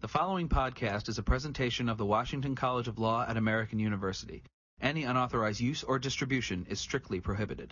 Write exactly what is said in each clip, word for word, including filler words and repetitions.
The following podcast is a presentation of the Washington College of Law at American University. Any unauthorized use or distribution is strictly prohibited.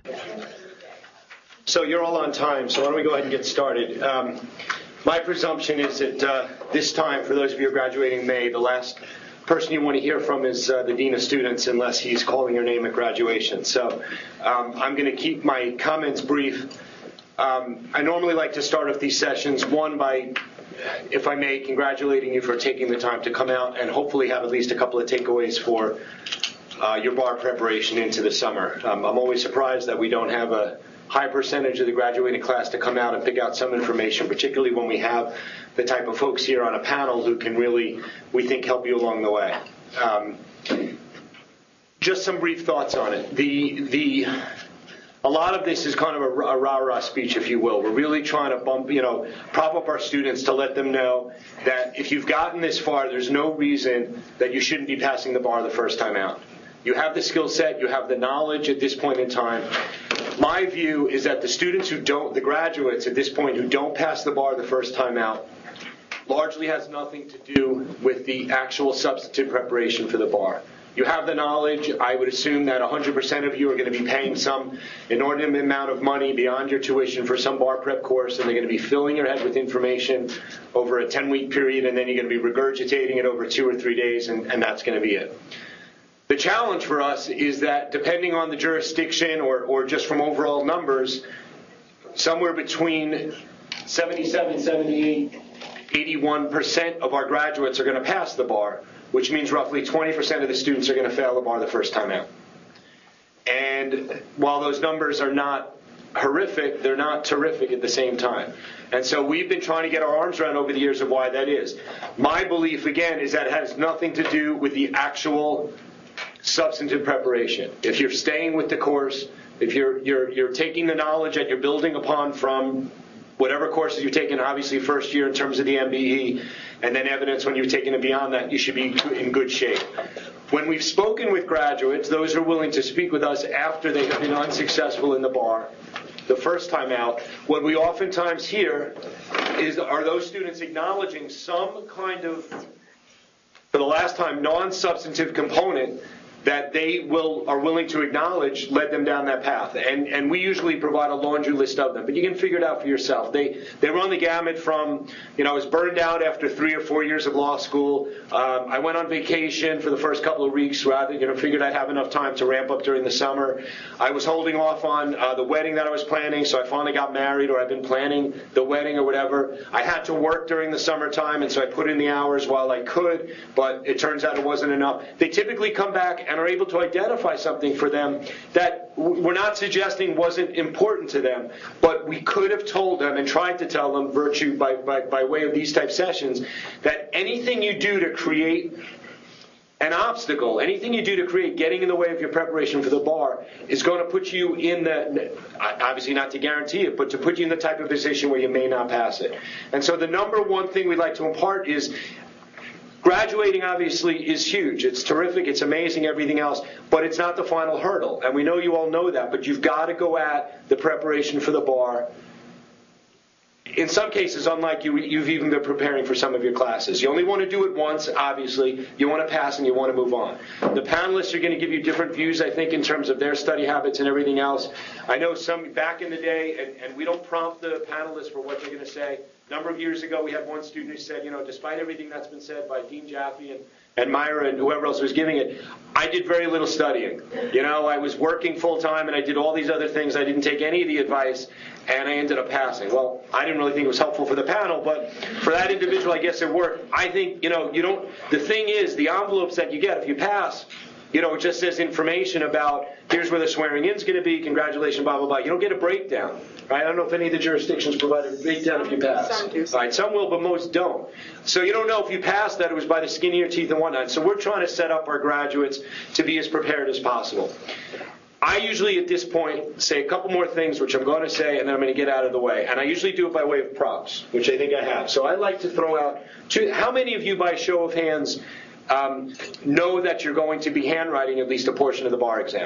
So you're all on time, so why don't we go ahead and get started. Um, my presumption is that uh, this time, for those of you who are graduating in May, the last person you want to hear from is uh, the Dean of Students, unless he's calling your name at graduation. So um, I'm going to keep my comments brief. Um, I normally like to start off these sessions, one, by, if I may, congratulating you for taking the time to come out and hopefully have at least a couple of takeaways for uh, your bar preparation into the summer. Um, I'm always surprised that we don't have a high percentage of the graduating class to come out and pick out some information, particularly when we have the type of folks here on a panel who can really, we think, help you along the way. Um, just some brief thoughts on it. The the a lot of this is kind of a, a rah-rah speech, if you will. We're really trying to bump, you know, prop up our students to let them know that if you've gotten this far, there's no reason that you shouldn't be passing the bar the first time out. You have the skill set, you have the knowledge at this point in time. My view is that the students who don't, the graduates at this point who don't pass the bar the first time out, largely has nothing to do with the actual substantive preparation for the bar. You have the knowledge. I would assume that one hundred percent of you are going to be paying some inordinate amount of money beyond your tuition for some bar prep course, and they're going to be filling your head with information over a ten-week period, and then you're going to be regurgitating it over two or three days, and, and that's going to be it. The challenge for us is that depending on the jurisdiction or, or just from overall numbers, somewhere between seventy-seven, seventy-eight, eighty-one percent of our graduates are going to pass the bar, which means roughly twenty percent of the students are going to fail the bar the first time out. And while those numbers are not horrific, they're not terrific at the same time. And so we've been trying to get our arms around over the years of why that is. My belief, again, is that it has nothing to do with the actual substantive preparation. If you're staying with the course, if you're you're you're taking the knowledge that you're building upon from whatever courses you're taking, obviously first year in terms of the M B E, and then evidence when you're taking it beyond that, you should be in good shape. When we've spoken with graduates, those who are willing to speak with us after they have been unsuccessful in the bar the first time out, what we oftentimes hear is, are those students acknowledging some kind of, for the last time, non-substantive component that they will are willing to acknowledge led them down that path. And and we usually provide a laundry list of them, but you can figure it out for yourself. They they run the gamut from, you know, I was burned out after three or four years of law school. Um, I went on vacation for the first couple of weeks, rather, you know, figured I'd have enough time to ramp up during the summer. I was holding off on uh, the wedding that I was planning, so I finally got married, or I've been planning the wedding or whatever. I had to work during the summertime, and so I put in the hours while I could, but it turns out it wasn't enough. They typically come back and are able to identify something for them that we're not suggesting wasn't important to them, but we could have told them and tried to tell them, virtue by, by, by way of these type sessions, that anything you do to create an obstacle, anything you do to create getting in the way of your preparation for the bar is going to put you in the, obviously not to guarantee it, but to put you in the type of position where you may not pass it. And so the number one thing we'd like to impart is, graduating, obviously, is huge. It's terrific. It's amazing, everything else. But it's not the final hurdle. And we know you all know that. But you've got to go at the preparation for the bar. In some cases, unlike you, you've even been preparing for some of your classes. You only want to do it once, obviously. You want to pass and you want to move on. The panelists are going to give you different views, I think, in terms of their study habits and everything else. I know some back in the day, and, and we don't prompt the panelists for what they're going to say. A number of years ago, we had one student who said, you know, despite everything that's been said by Dean Jaffe and, and Myra and whoever else was giving it, I did very little studying. You know, I was working full-time and I did all these other things. I didn't take any of the advice, and I ended up passing. Well, I didn't really think it was helpful for the panel, but for that individual, I guess it worked. I think, you know, you don't, the thing is, the envelopes that you get, if you pass, you know, it just says information about, here's where the swearing in's going to be, congratulations, blah, blah, blah. You don't get a breakdown. Right? I don't know if any of the jurisdictions provide a breakdown if you pass. Some do. All right, some will, but most don't. So you don't know if you pass that it was by the skin of your teeth and whatnot. So we're trying to set up our graduates to be as prepared as possible. I usually at this point say a couple more things, which I'm going to say, and then I'm going to get out of the way. And I usually do it by way of props, which I think I have. So I like to throw out two. How many of you, by show of hands, um, know that you're going to be handwriting at least a portion of the bar exam?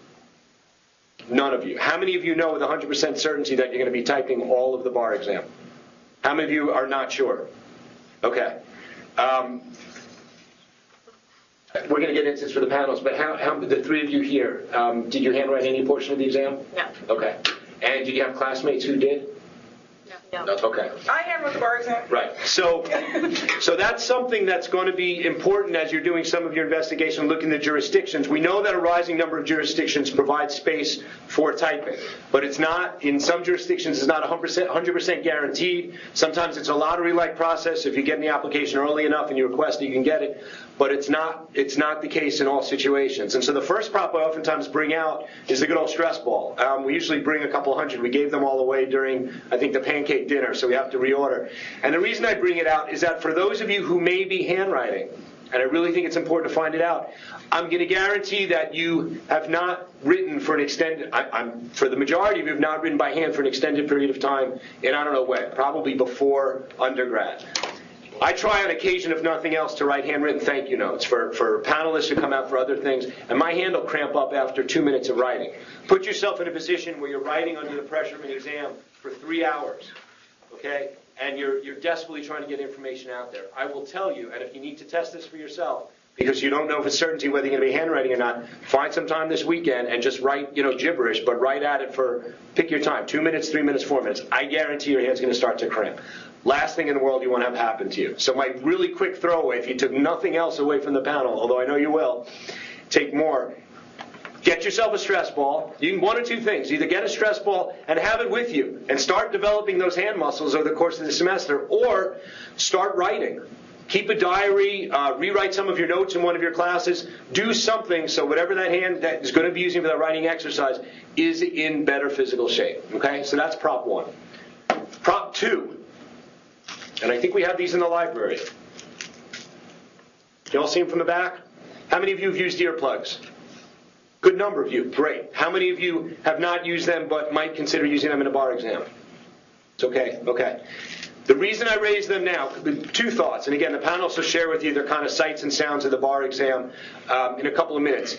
None of you. How many of you know with one hundred percent certainty that you're going to be typing all of the bar exam? How many of you are not sure? Okay. Um, we're going to get into this for the panels, but how, how the three of you here, um, did you handwrite any portion of the exam? No. Okay. And did you have classmates who did? No. No. Okay. I handwrote the bar exam. Right. So, so that's something that's going to be important as you're doing some of your investigation, looking at jurisdictions. We know that a rising number of jurisdictions provide space for typing, but it's not, in some jurisdictions, it's not one hundred percent guaranteed. Sometimes it's a lottery-like process. If you get in the application early enough and you request it, you can get it. But it's not, it's not the case in all situations. And so the first prop I oftentimes bring out is the good old stress ball. Um, we usually bring a couple hundred. We gave them all away during, I think, the pancake dinner, so we have to reorder. And the reason I bring it out is that for those of you who may be handwriting, and I really think it's important to find it out, I'm going to guarantee that you have not written for an extended, I, I'm, for the majority of you have not written by hand for an extended period of time in I don't know when, probably before undergrad. I try on occasion, if nothing else, to write handwritten thank you notes for, for panelists who come out for other things, and my hand will cramp up after two minutes of writing. Put yourself in a position where you're writing under the pressure of an exam for three hours, okay? And you're, you're desperately trying to get information out there. I will tell you, and if you need to test this for yourself, because you don't know with certainty whether you're going to be handwriting or not, find some time this weekend and just write, you know, gibberish, but write at it for, pick your time, two minutes, three minutes, four minutes. I guarantee your hand's going to start to cramp. Last thing in the world you want to have happen to you. So my really quick throwaway, if you took nothing else away from the panel, although I know you will, take more. Get yourself a stress ball. You can one or two things. Either get a stress ball and have it with you and start developing those hand muscles over the course of the semester, or start writing. Keep a diary, uh, rewrite some of your notes in one of your classes. Do something so whatever that hand that is going to be using for that writing exercise is in better physical shape. Okay? So that's prop one. Prop two, and I think we have these in the library. You all see them from the back? How many of you have used earplugs? Good number of you. Great. How many of you have not used them but might consider using them in a bar exam? It's okay. Okay. The reason I raise them now, two thoughts, and again, the panelists will share with you their kind of sights and sounds of the bar exam um, in a couple of minutes.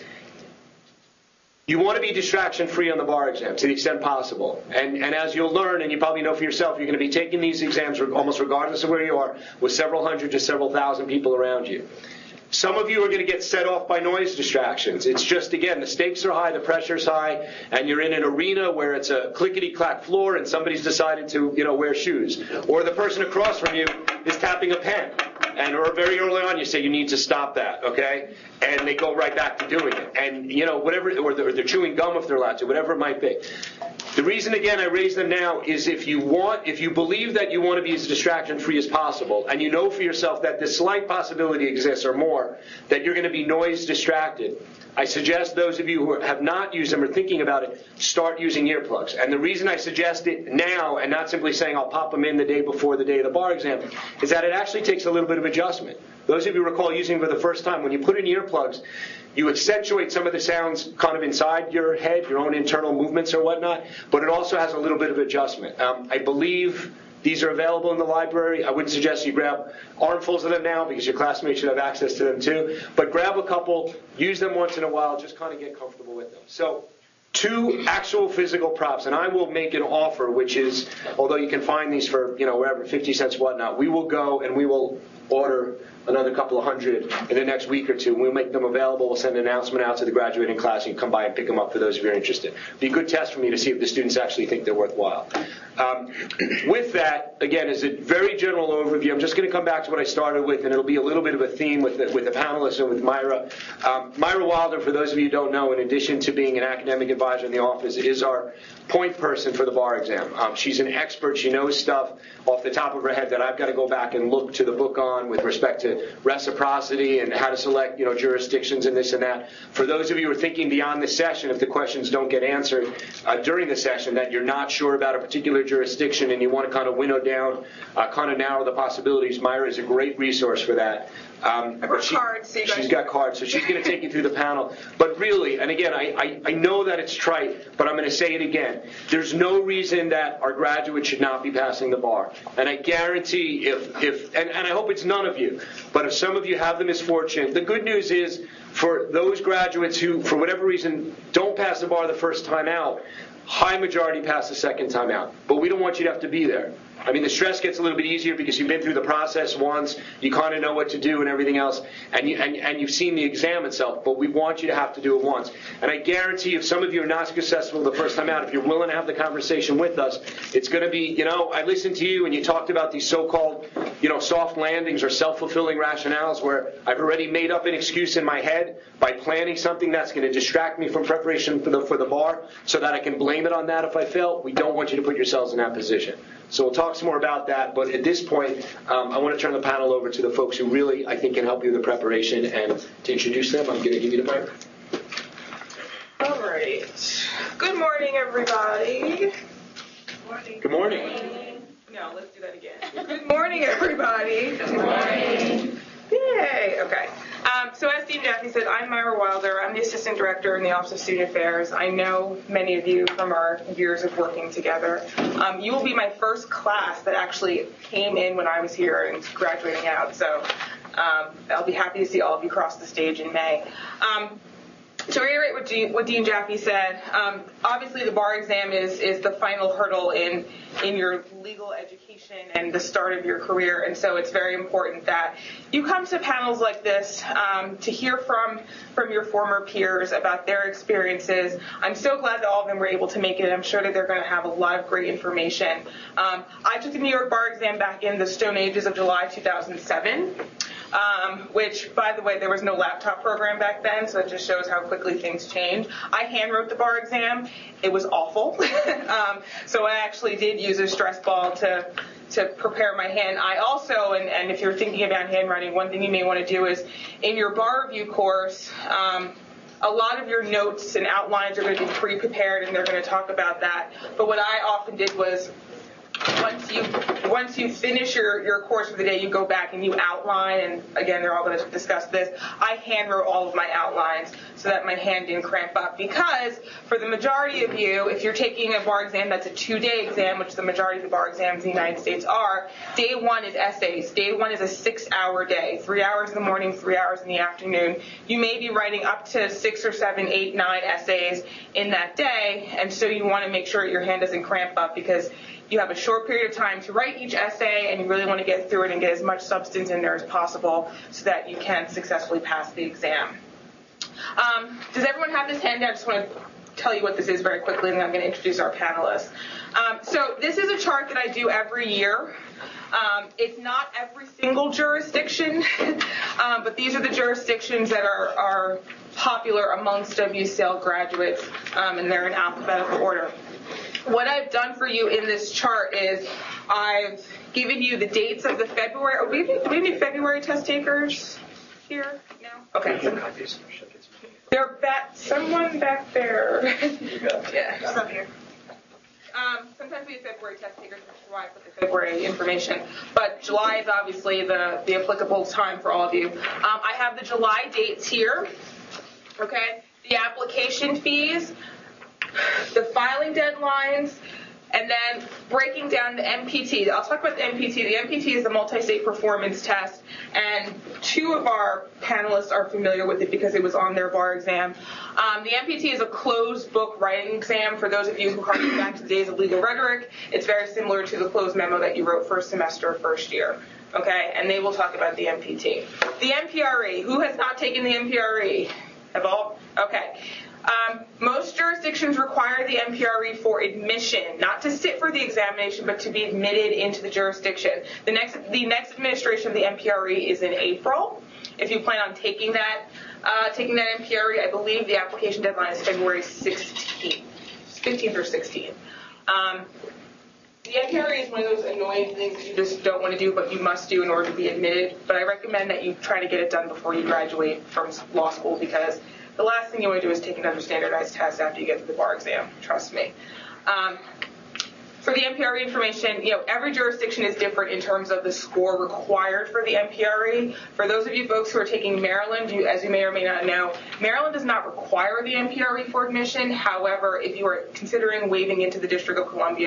You want to be distraction-free on the bar exam to the extent possible. And, and as you'll learn, and you probably know for yourself, you're going to be taking these exams almost regardless of where you are, with several hundred to several thousand people around you. Some of you are going to get set off by noise distractions. It's just, again, the stakes are high, the pressure's high, and you're in an arena where it's a clickety-clack floor and somebody's decided to, you know, wear shoes. Or the person across from you is tapping a pen. And or very early on you say, you need to stop that, okay? And they go right back to doing it. And, you know, whatever, or they're, they're chewing gum if they're allowed to, whatever it might be. The reason, again, I raise them now is if you want, if you believe that you want to be as distraction-free as possible, and you know for yourself that the slight possibility exists or more, that you're going to be noise distracted, I suggest those of you who have not used them or thinking about it, start using earplugs. And the reason I suggest it now, and not simply saying I'll pop them in the day before the day of the bar exam, is that it actually takes a little bit of adjustment. Those of you recall using them for the first time, when you put in earplugs, you accentuate some of the sounds kind of inside your head, your own internal movements or whatnot, but it also has a little bit of adjustment. Um, I believe these are available in the library. I wouldn't suggest you grab armfuls of them now because your classmates should have access to them too. But grab a couple, use them once in a while, just kind of get comfortable with them. So, two actual physical props, and I will make an offer, which is, although you can find these for, you know, wherever, fifty cents, whatnot, we will go and we will order another couple of hundred in the next week or two. We'll make them available. We'll send an announcement out to the graduating class. You can come by and pick them up for those of you who are interested. Be a good test for me to see if the students actually think they're worthwhile. Um, with that, again, as a very general overview, I'm just going to come back to what I started with, and it'll be a little bit of a theme with the, with the panelists and with Myra. Um, Myra Wilder, for those of you who don't know, in addition to being an academic advisor in the office, is our point person for the bar exam. Um, she's an expert. She knows stuff off the top of her head that I've got to go back and look to the book on with respect to reciprocity and how to select, you know, jurisdictions and this and that. For those of you who are thinking beyond the session, if the questions don't get answered uh, during the session, that you're not sure about a particular jurisdiction and you want to kind of winnow down, uh, kind of narrow the possibilities, Myra is a great resource for that. Um, I brought she, cards, so you guys she's got cards, so she's going to take you through the panel. But really, and again, I, I, I know that it's trite, but I'm going to say it again. There's no reason that our graduates should not be passing the bar. And I guarantee if, if and, and I hope it's none of you, but if some of you have the misfortune, the good news is for those graduates who, for whatever reason, don't pass the bar the first time out, high majority pass the second time out. But we don't want you to have to be there. I mean, the stress gets a little bit easier because you've been through the process once, you kind of know what to do and everything else, and, you, and, and you've seen the exam itself, but we want you to have to do it once. And I guarantee if some of you are not successful the first time out, if you're willing to have the conversation with us, it's going to be, you know, I listened to you and you talked about these so-called, you know, soft landings or self-fulfilling rationales where I've already made up an excuse in my head by planning something that's going to distract me from preparation for the, for the bar so that I can blame it on that if I fail. We don't want you to put yourselves in that position. So we'll talk some more about that, but at this point, um, I want to turn the panel over to the folks who really, I think, can help you with the preparation, and to introduce them, I'm going to give you the mic. All right. Good morning, everybody. Morning. Good morning. No, let's do that again. Good morning, everybody. Good morning. Yay. Okay. Um, so as Dean Jaffe said, I'm Myra Wilder. I'm the Assistant Director in the Office of Student Affairs. I know many of you from our years of working together. Um, you will be my first class that actually came in when I was here and graduating out. So um, I'll be happy to see all of you cross the stage in May. Um, To reiterate what Dean, what Dean Jaffe said, um, obviously the bar exam is, is the final hurdle in in your legal education and the start of your career, and so it's very important that you come to panels like this um, to hear from from your former peers about their experiences. I'm so glad that all of them were able to make it. I'm sure that they're going to have a lot of great information. Um, I took the New York bar exam back in the Stone Ages of July two thousand seven. Um, which, by the way, there was no laptop program back then, so it just shows how quickly things change. I hand wrote the bar exam. It was awful. um, so I actually did use a stress ball to to prepare my hand. I also, and, and if you're thinking about handwriting, one thing you may want to do is, in your bar review course, um, a lot of your notes and outlines are going to be pre-prepared, and they're going to talk about that. But what I often did was, Once you once you finish your, your course for the day, you go back and you outline, and again, they're all going to discuss this. I hand wrote all of my outlines so that my hand didn't cramp up, because for the majority of you, if you're taking a bar exam that's a two-day exam, which the majority of the bar exams in the United States are, day one is essays. Day one is a six-hour day, three hours in the morning, three hours in the afternoon. You may be writing up to six or seven, eight, nine essays in that day, and so you want to make sure your hand doesn't cramp up, because you have a short period of time to write each essay, and you really want to get through it and get as much substance in there as possible so that you can successfully pass the exam. Um, does everyone have this handout? I just want to tell you what this is very quickly, and then I'm going to introduce our panelists. Um, so this is a chart that I do every year. Um, it's not every single jurisdiction, um, but these are the jurisdictions that are, are popular amongst W C L graduates, um, and they're in alphabetical order. What I've done for you in this chart is I've given you the dates of the February. Oh, do we have, do we have any February test takers here? No? Okay. So, they're back. Someone back there. Yeah, just up here. Um, sometimes we have February test takers, which is why I put the February information. But July is obviously the, the applicable time for all of you. Um, I have the July dates here. Okay. The application fees, the filing deadlines, and then breaking down the M P T. I'll talk about the M P T. The M P T is the multi-state performance test, and two of our panelists are familiar with it because it was on their bar exam. Um, the M P T is a closed book writing exam. For those of you who harken back to the days of legal rhetoric, it's very similar to the closed memo that you wrote first semester, first year. Okay, and they will talk about the M P T. The M P R E. Who has not taken the M P R E? Have all? Okay. Um, most jurisdictions require the M P R E for admission, not to sit for the examination, but to be admitted into the jurisdiction. The next, the next administration of the M P R E is in April. If you plan on taking that, uh, taking that M P R E, I believe the application deadline is February sixteenth, fifteenth or sixteenth. Um, the M P R E is one of those annoying things that you just don't want to do, but you must do in order to be admitted. But I recommend that you try to get it done before you graduate from law school, because the last thing you want to do is take another standardized test after you get to the bar exam. Trust me. Um, for the M P R E information, you know, every jurisdiction is different in terms of the score required for the M P R E. For those of you folks who are taking Maryland, you, as you may or may not know, Maryland does not require the M P R E for admission. However, if you are considering waiving into the District of Columbia,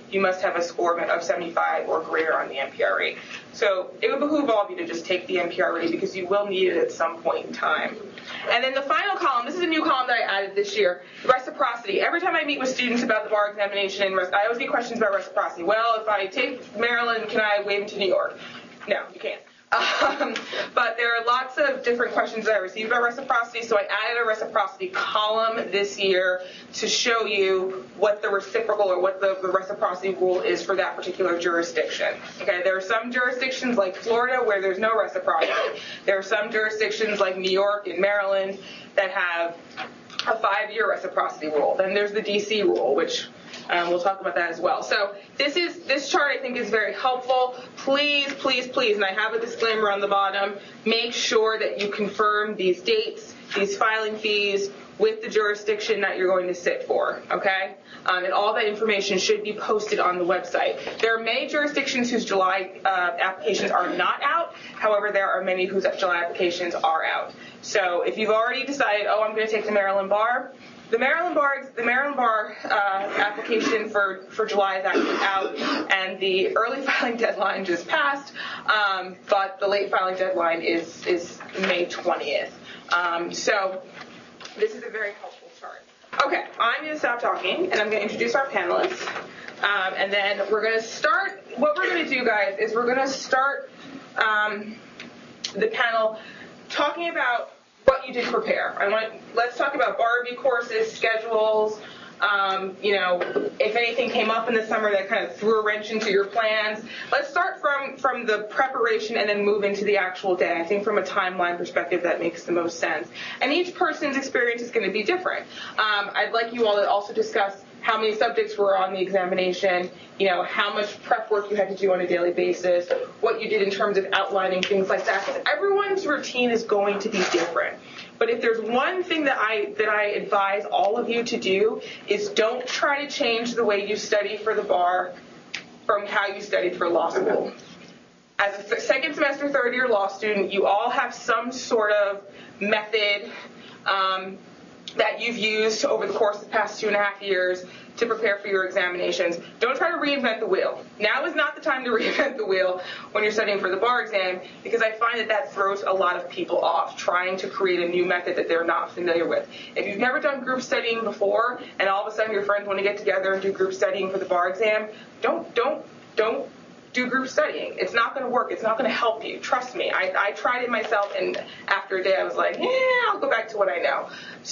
you must have a score of seventy-five or greater on the N P R E. So it would behoove all of you to just take the N P R E because you will need it at some point in time. And then the final column, this is a new column that I added this year, reciprocity. Every time I meet with students about the bar examination, I always get questions about reciprocity. Well, if I take Maryland, can I waive to New York? No, you can't. Um, but there are lots of different questions that I received about reciprocity, so I added a reciprocity column this year to show you what the reciprocal or what the, the reciprocity rule is for that particular jurisdiction. Okay, there are some jurisdictions like Florida where there's no reciprocity. There are some jurisdictions like New York and Maryland that have a five-year reciprocity rule. Then there's the D C rule, which Um, we'll talk about that as well. So this is this chart I think is very helpful. Please, please, please, and I have a disclaimer on the bottom, make sure that you confirm these dates, these filing fees with the jurisdiction that you're going to sit for, okay? Um, and all that information should be posted on the website. There are many jurisdictions whose July uh, applications are not out. However, there are many whose July applications are out. So if you've already decided, oh, I'm going to take the Maryland bar, The Maryland bar, the Maryland bar uh, application for, for July is actually out, and the early filing deadline just passed, um, but the late filing deadline is is May twentieth. Um, so this is a very helpful chart. Okay, I'm going to stop talking, and I'm going to introduce our panelists, um, and then we're going to start. What we're going to do, guys, is we're going to start um, the panel talking about what you did prepare. I want let's talk about bar review courses, schedules. Um, you know, if anything came up in the summer that kind of threw a wrench into your plans. Let's start from from the preparation and then move into the actual day. I think from a timeline perspective that makes the most sense. And each person's experience is going to be different. Um, I'd like you all to also discuss how many subjects were on the examination, you know, how much prep work you had to do on a daily basis, what you did in terms of outlining, things like that. Because everyone's routine is going to be different. But if there's one thing that I that I advise all of you to do is don't try to change the way you study for the bar from how you studied for law school. As a second semester, third year law student, you all have some sort of method um, that you've used over the course of the past two and a half years to prepare for your examinations. Don't try to reinvent the wheel. Now is not the time to reinvent the wheel when you're studying for the bar exam, because I find that that throws a lot of people off, trying to create a new method that they're not familiar with. If you've never done group studying before, and all of a sudden your friends want to get together and do group studying for the bar exam, don't, don't, don't do group studying. It's not going to work. It's not going to help you. Trust me. I, I tried it myself, and after a day I was like, yeah, I'll go back to what I know.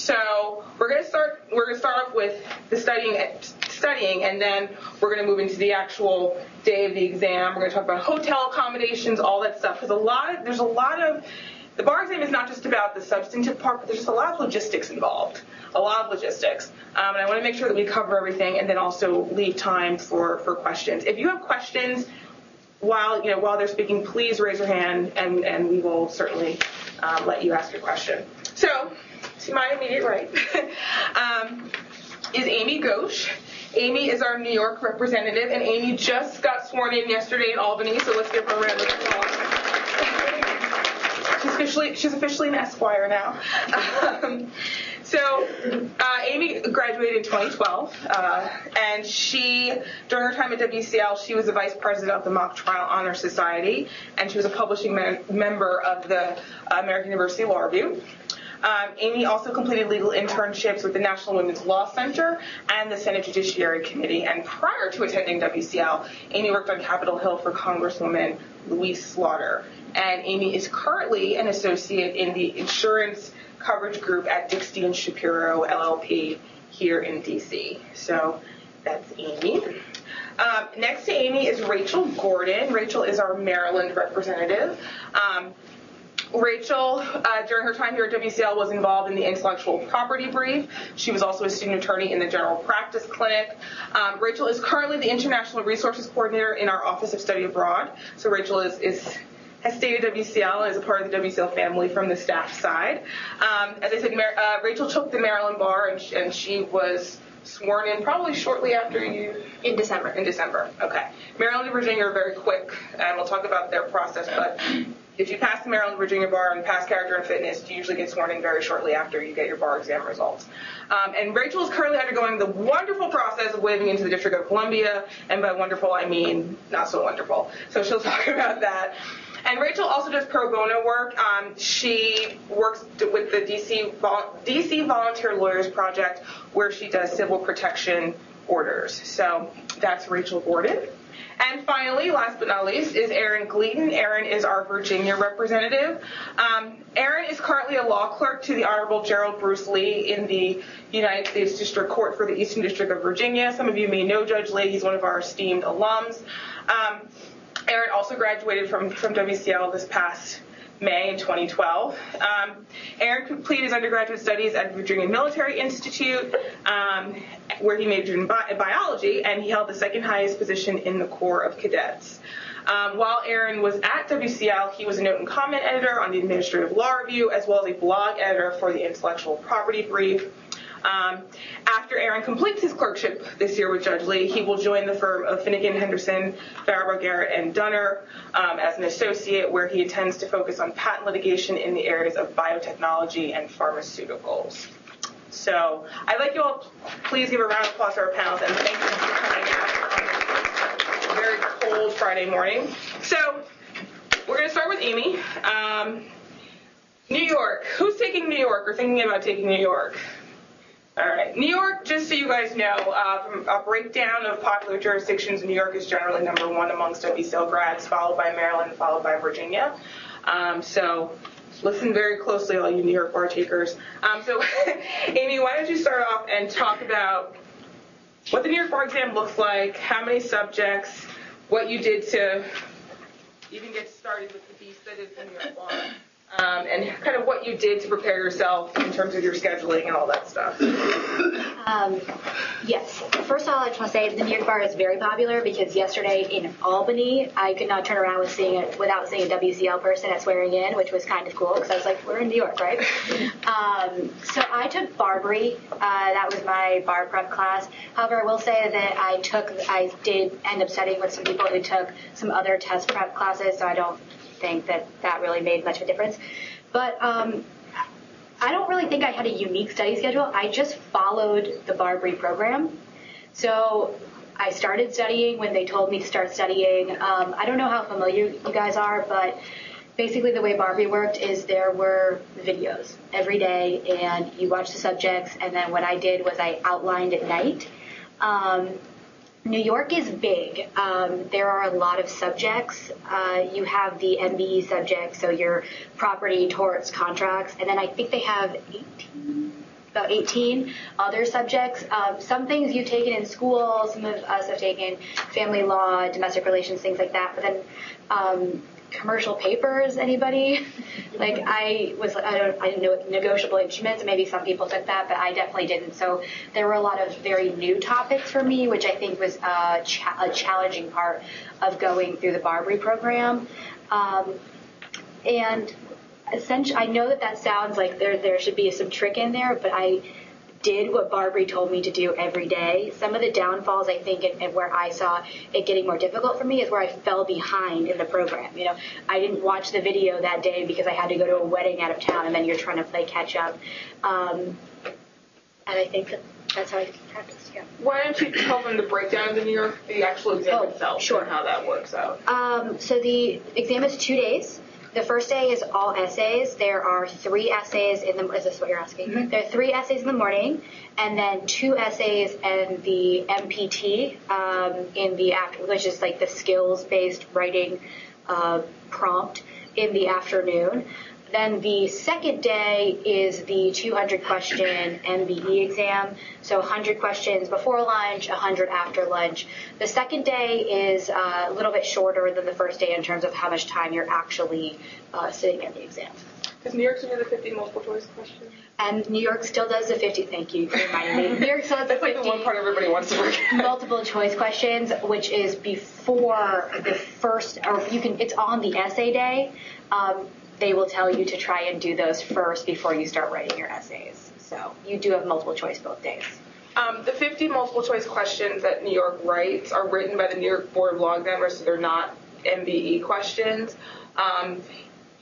So we're going to start. We're going to start off with the studying, studying, and then we're going to move into the actual day of the exam. We're going to talk about hotel accommodations, all that stuff, because a lot of there's a lot of the bar exam is not just about the substantive part, but there's just a lot of logistics involved. A lot of logistics. Um, and I want to make sure that we cover everything, and then also leave time for, for questions. If you have questions while you know while they're speaking, please raise your hand, and, and we will certainly um, let you ask your question. So, to my immediate right um, is Amy Ghosh. Amy is our New York representative, and Amy just got sworn in yesterday in Albany, so let's give her a round of applause. She's officially, she's officially an Esquire now. Um, so uh, Amy graduated in twenty twelve, uh, and she, during her time at W C L, she was the vice president of the Mock Trial Honor Society, and she was a publishing me- member of the American University Law Review. Um, Amy also completed legal internships with the National Women's Law Center and the Senate Judiciary Committee. And prior to attending W C L, Amy worked on Capitol Hill for Congresswoman Louise Slaughter. And Amy is currently an associate in the insurance coverage group at Dixie and Shapiro, L L P, here in D C. So that's Amy. Um, next to Amy is Rachel Gordon. Rachel is our Maryland representative. Um, Rachel, uh, during her time here at W C L, was involved in the intellectual property brief. She was also a student attorney in the general practice clinic. Um, Rachel is currently the international resources coordinator in our Office of Study Abroad. So Rachel is, is has stayed at W C L and is a part of the W C L family from the staff side. Um, as I said, Mar- uh, Rachel took the Maryland bar, and, sh- and she was sworn in probably shortly after you... In December. In December, okay. Maryland and Virginia are very quick, and we'll talk about their process, but if you pass the Maryland, Virginia bar and pass character and fitness, you usually get sworn in very shortly after you get your bar exam results. Um, and Rachel is currently undergoing the wonderful process of waiving into the District of Columbia, and by wonderful I mean not so wonderful. So she'll talk about that. And Rachel also does pro bono work. Um, she works with the D C, Vol- D C Volunteer Lawyers Project, where she does civil protection orders. So that's Rachel Gordon. And finally, last but not least, is Erin Gleaton. Erin is our Virginia representative. Um, Erin is currently a law clerk to the Honorable Gerald Bruce Lee in the United States District Court for the Eastern District of Virginia. Some of you may know Judge Lee. He's one of our esteemed alums. Um, Erin also graduated from, from W C L this past May in twenty twelve. Um, Erin completed his undergraduate studies at Virginia Military Institute, um, where he majored in bi- biology, and he held the second highest position in the Corps of Cadets. Um, while Erin was at W C L, he was a note and comment editor on the Administrative Law Review, as well as a blog editor for the Intellectual Property Brief. Um, after Erin completes his clerkship this year with Judge Lee, he will join the firm of Finnegan, Henderson, Faribault, Garrett, and Dunner um, as an associate, where he intends to focus on patent litigation in the areas of biotechnology and pharmaceuticals. So I'd like you all please give a round of applause to our panelists, and thank you for coming out on a very cold Friday morning. So we're going to start with Amy. Um, New York. Who's taking New York or thinking about taking New York? All right. New York, just so you guys know, uh, from a breakdown of popular jurisdictions, New York is generally number one amongst W C L grads, followed by Maryland, followed by Virginia. Um, so listen very closely, all you New York bar takers. Um, so, Amy, why don't you start off and talk about what the New York bar exam looks like, how many subjects, what you did to even get started with the beast that is the New York bar. Um, and kind of what you did to prepare yourself in terms of your scheduling and all that stuff. Um, yes. First of all, I just want to say the New York bar is very popular because yesterday in Albany, I could not turn around with seeing it, without seeing a W C L person at swearing in, which was kind of cool because I was like, we're in New York, right? um, so I took Barbary. Uh, that was my bar prep class. However, I will say that I took, I did end up studying with some people who took some other test prep classes, so I don't think that that really made much of a difference. But um, I don't really think I had a unique study schedule. I just followed the Barbary program. So I started studying when they told me to start studying. Um, I don't know how familiar you guys are, but basically the way Barbary worked is there were videos every day, and you watch the subjects, and then what I did was I outlined at night. Um, New York is big. Um, there are a lot of subjects. Uh, you have the M B E subjects, so your property, torts, contracts, and then I think they have eighteen, about eighteen other subjects. Um, some things you've taken in school, some of us have taken family law, domestic relations, things like that. But then um, commercial papers, anybody? Like I was, I don't, I didn't know negotiable instruments. Maybe some people took that, but I definitely didn't. So there were a lot of very new topics for me, which I think was a, cha- a challenging part of going through the Barbary program. Um, and essentially, I know that that sounds like there there should be some trick in there, but I did what Barbary told me to do every day. Some of the downfalls, I think, and, and where I saw it getting more difficult for me is where I fell behind in the program. You know, I didn't watch the video that day because I had to go to a wedding out of town, and then you're trying to play catch up. Um, and I think that that's how I practiced, yeah. Why don't you tell them the breakdown of the New York, the actual exam oh, itself, sure. and how that works out? Um, so the exam is two days. The first day is all essays. There are three essays in the, is this what you're asking? Mm-hmm. There are three essays in the morning, and then two essays and the M P T um, in the after, which is like the skills-based writing uh, prompt in the afternoon. Then the second day is the two hundred question M B E exam. So one hundred questions before lunch, one hundred after lunch. The second day is uh, a little bit shorter than the first day in terms of how much time you're actually uh, sitting in the exam. Does New York still do the fifty multiple choice questions? And New York still does the fifty. Thank you for reminding me. New York still does the fifty. That's like the one part everybody wants to forget. Multiple choice questions, which is before the first, or you can. It's on the essay day. Um, they will tell you to try and do those first before you start writing your essays. So you do have multiple choice both days. Um, the fifty multiple choice questions that New York writes are written by the New York Board of Law Examiners, so they're not M B E questions. Um,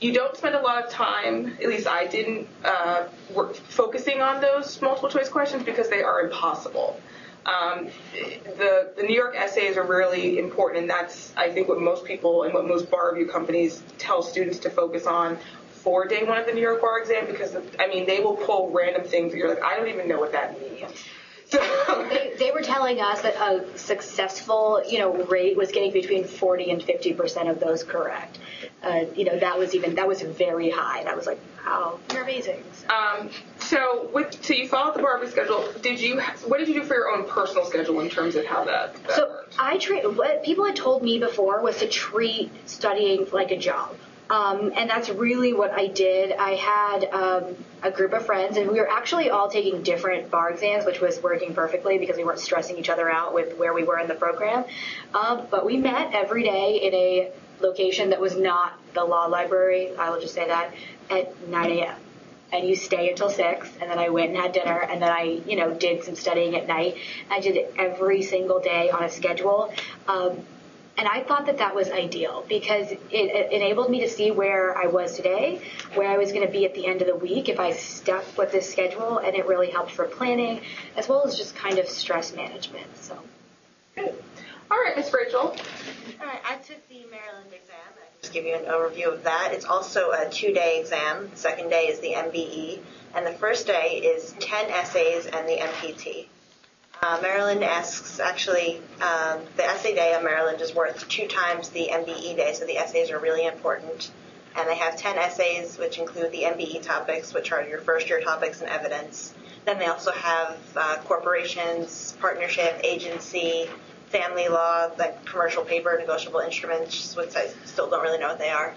you don't spend a lot of time, at least I didn't, uh, work, focusing on those multiple choice questions because they are impossible. Um, the, the New York essays are really important, and that's, I think, what most people and what most bar review companies tell students to focus on for day one of the New York bar exam, because, I mean, they will pull random things that you're like, I don't even know what that means. So they, they were telling us that a successful, you know, rate was getting between forty and fifty percent of those correct. Uh, you know, that was even, that was very high. And I was like, wow, you're amazing. Um, so with, so you followed the bar review schedule. Did you, what did you do for your own personal schedule in terms of how that, that So worked? I treat, what people had told me before was to treat studying like a job. Um, and that's really what I did. I had um, a group of friends, and we were actually all taking different bar exams, which was working perfectly because we weren't stressing each other out with where we were in the program. Um, but we met every day in a location that was not the law library, I will just say that, at nine a.m. And you stay until six, and then I went and had dinner, and then I, you know, did some studying at night. I did it every single day on a schedule. Um, And I thought that that was ideal because it, it enabled me to see where I was today, where I was going to be at the end of the week if I stuck with this schedule, and it really helped for planning as well as just kind of stress management. So, Good. All right, Miss Rachel. All right, I took the Maryland exam. I can just give you an overview of that. It's also a two-day exam. The second day is the M B E, and the first day is ten essays and the M P T. Uh, Maryland asks, actually, um, the essay day of Maryland is worth two times the M B E day, so the essays are really important. And they have ten essays, which include the M B E topics, which are your first-year topics and evidence. Then they also have uh, corporations, partnership, agency, family law, like commercial paper, negotiable instruments, which I still don't really know what they are.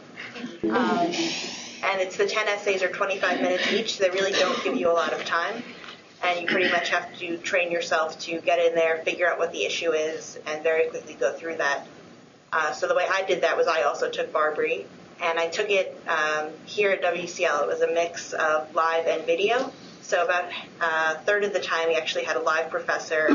Um, and it's the ten essays are twenty-five minutes each, so they really don't give you a lot of time. And you pretty much have to train yourself to get in there, figure out what the issue is, and very quickly go through that. Uh, so the way I did that was I also took Barbary, and I took it um, here at W C L. It was a mix of live and video. So about uh, a third of the time we actually had a live professor,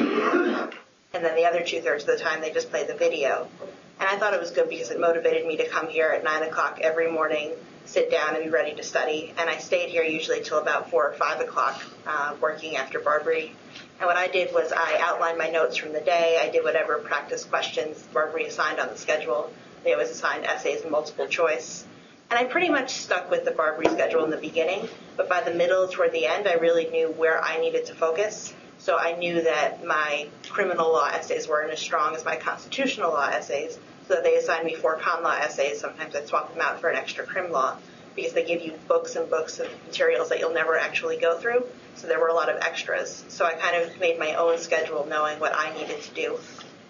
and then the other two-thirds of the time they just played the video. And I thought it was good because it motivated me to come here at nine o'clock every morning, sit down and be ready to study. And I stayed here usually till about four or five o'clock, uh, working after Barbary. And what I did was I outlined my notes from the day. I did whatever practice questions Barbary assigned on the schedule. They always assigned essays and multiple choice. And I pretty much stuck with the Barbary schedule in the beginning, but by the middle toward the end, I really knew where I needed to focus. So I knew that my criminal law essays weren't as strong as my constitutional law essays. So they assigned me four con law essays. Sometimes I'd swap them out for an extra crim law because they give you books and books of materials that you'll never actually go through. So there were a lot of extras. So I kind of made my own schedule knowing what I needed to do.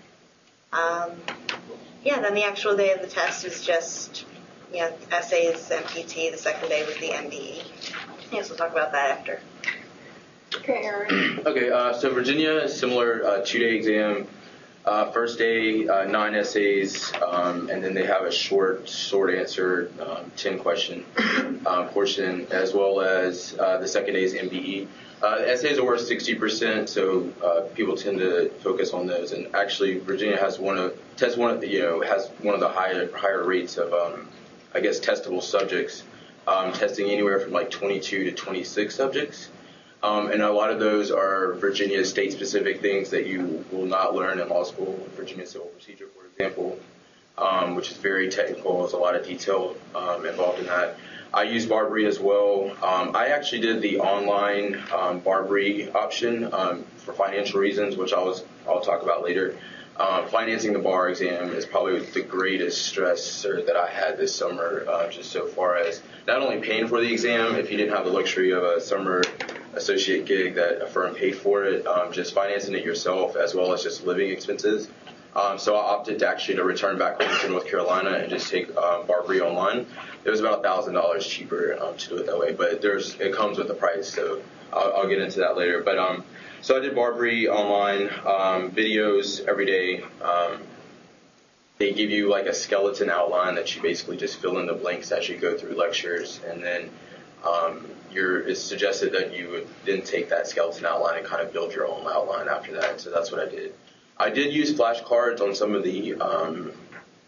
Um, yeah, then the actual day of the test is just, you know, essays, M P T. The second day was the M B E. Yes, we'll talk about that after. Okay, Aaron. Okay, uh, so Virginia, similar uh, two-day exam. Uh, first day, uh, nine essays, um, and then they have a short, short answer, um, ten-question uh, portion, as well as uh, the second day's M B E. Uh, the essays are worth sixty percent, so uh, people tend to focus on those. And actually, Virginia has one of tests one of the, you know has one of the higher higher rates of um, I guess testable subjects, um, testing anywhere from like twenty-two to twenty-six subjects. Um, and a lot of those are Virginia state-specific things that you will not learn in law school. Virginia Civil Procedure, for example, um, which is very technical. There's a lot of detail um, involved in that. I use Barbary as well. Um, I actually did the online um, Barbary option um, for financial reasons, which I was, I'll talk about later. Um, financing the bar exam is probably the greatest stressor that I had this summer, uh, just so far as not only paying for the exam, if you didn't have the luxury of a summer associate gig that a firm paid for it, um, just financing it yourself as well as just living expenses. Um, so I opted to actually to return back home to North Carolina and just take um, Barbary online. It was about one thousand dollars cheaper um, to do it that way, but there's it comes with a price, so I'll, I'll get into that later. But um, so I did Barbary online, um, videos every day. Um, they give you like a skeleton outline that you basically just fill in the blanks as you go through lectures, and then um, you're, it's suggested that you would then take that skeleton outline and kind of build your own outline after that. So that's what I did. I did use flashcards on some of the um,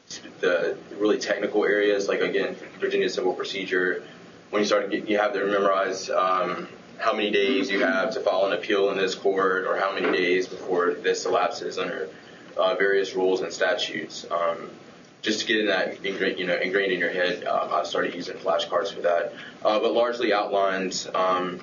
the really technical areas, like again, Virginia civil procedure. When you start to get, you have to memorize um, how many days you have to file an appeal in this court, or how many days before this elapses under uh, various rules and statutes. Um, just to get in that ingrained, you know, ingrained in your head, um, I started using flashcards for that. Uh, but largely outlines, um,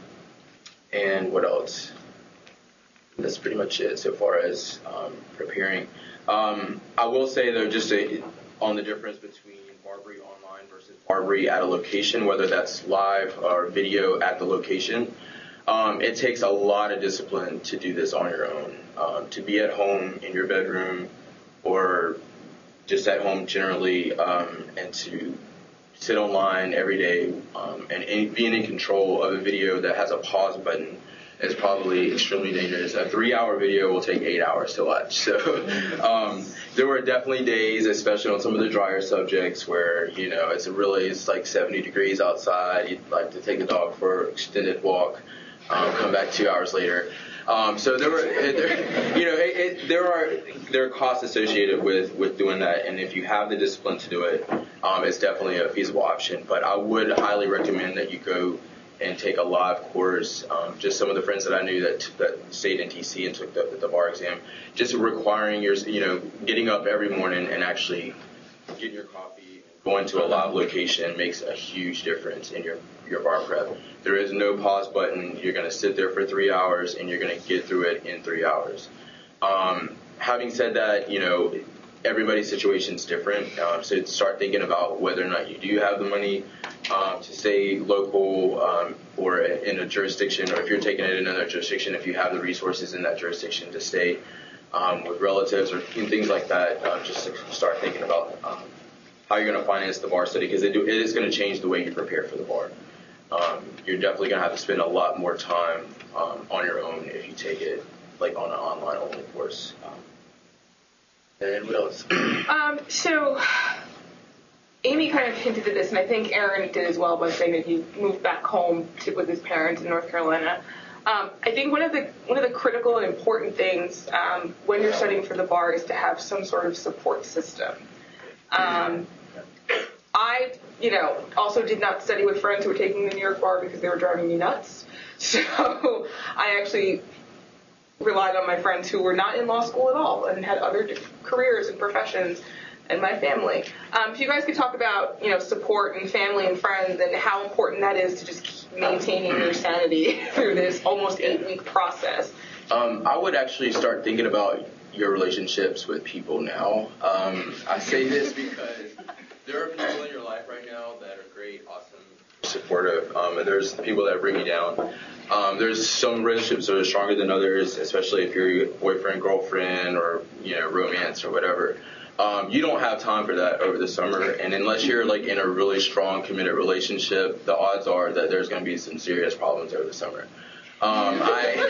and what else? That's pretty much it so far as um, preparing. Um, I will say, though, just a, on the difference between Barbary online versus Barbary at a location, whether that's live or video at the location, um, it takes a lot of discipline to do this on your own. Um, to be at home in your bedroom or just at home generally, um, and to sit online every day um, and in, being in control of a video that has a pause button is probably extremely dangerous. A three-hour video will take eight hours to watch. So um, there were definitely days, especially on some of the drier subjects, where you know it's really it's like seventy degrees outside. You'd like to take the dog for an extended walk, um, come back two hours later. Um, so there were, there, you know, it, it, there are there are costs associated with, with doing that, and if you have the discipline to do it, um, it's definitely a feasible option. But I would highly recommend that you go and take a live course. Um, just some of the friends that I knew that that stayed in D C and took the, the bar exam, just requiring your, you know, getting up every morning and actually getting your coffee, going to a live location makes a huge difference in your your bar prep. There is no pause button. You're going to sit there for three hours and you're going to get through it in three hours. Um, having said that, you know, everybody's situation is different. Um, so start thinking about whether or not you do have the money um, to stay local um, or in a jurisdiction, or if you're taking it in another jurisdiction, if you have the resources in that jurisdiction to stay um, with relatives or things like that. Um, just to start thinking about um, how you're going to finance the bar study, because it, do, it is going to change the way you prepare for the bar. Um, you're definitely going to have to spend a lot more time um, on your own if you take it like on an online only course. Um, and what else? Um, so Amy kind of hinted at this, and I think Aaron did as well by saying that he moved back home to, with his parents in North Carolina. Um, I think one of the one of the critical and important things um, when you're studying for the bar is to have some sort of support system. Um, I, you know, also did not study with friends who were taking the New York bar because they were driving me nuts. So I actually relied on my friends who were not in law school at all and had other careers and professions, and my family. Um, if you guys could talk about, you know, support and family and friends and how important that is to just keep maintaining your sanity through this almost eight-week process. Um, I would actually start thinking about your relationships with people now. Um, I say this because there are people in your life right now that are great, awesome, supportive, um, and there's people that bring you down. Um, there's some relationships that are stronger than others, especially if you're boyfriend, girlfriend, or, you know, romance or whatever. Um, you don't have time for that over the summer, and unless you're like in a really strong, committed relationship, the odds are that there's going to be some serious problems over the summer. Um,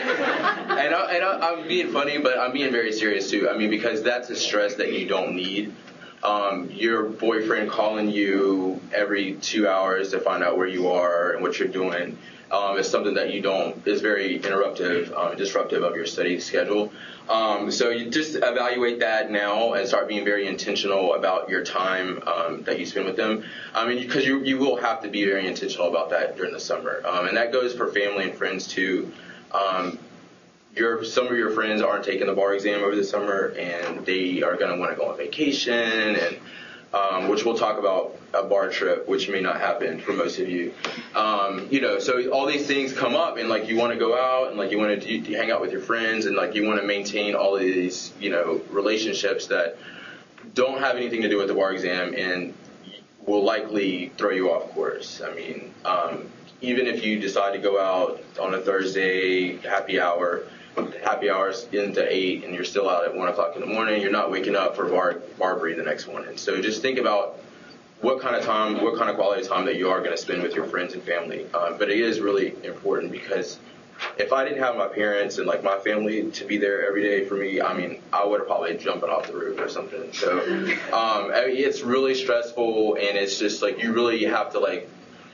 I, and, I, and I, I'm being funny, but I'm being very serious too. I mean, because that's a stress that you don't need. Um, your boyfriend calling you every two hours to find out where you are and what you're doing um, is something that you don't, is very interruptive, um, disruptive of your study schedule. Um, so you just evaluate that now and start being very intentional about your time um, that you spend with them. I mean, because you, you will have to be very intentional about that during the summer. Um, and that goes for family and friends too. Um, Your, some of your friends aren't taking the bar exam over the summer, and they are going to want to go on vacation, and um, which we'll talk about a bar trip, which may not happen for most of you. Um, you know, so all these things come up, and like you want to go out, and like you want to do, hang out with your friends, and like you want to maintain all of these, you know, relationships that don't have anything to do with the bar exam, and will likely throw you off course. I mean, um, even if you decide to go out on a Thursday happy hour. Happy hours into eight, and you're still out at one o'clock in the morning. You're not waking up for bar Barbary the next morning. So just think about what kind of time, what kind of quality time that you are going to spend with your friends and family. Um, but it is really important, because if I didn't have my parents and like my family to be there every day for me, I mean, I would have probably jumped off the roof or something. So um, I mean, it's really stressful, and it's just like you really have to like,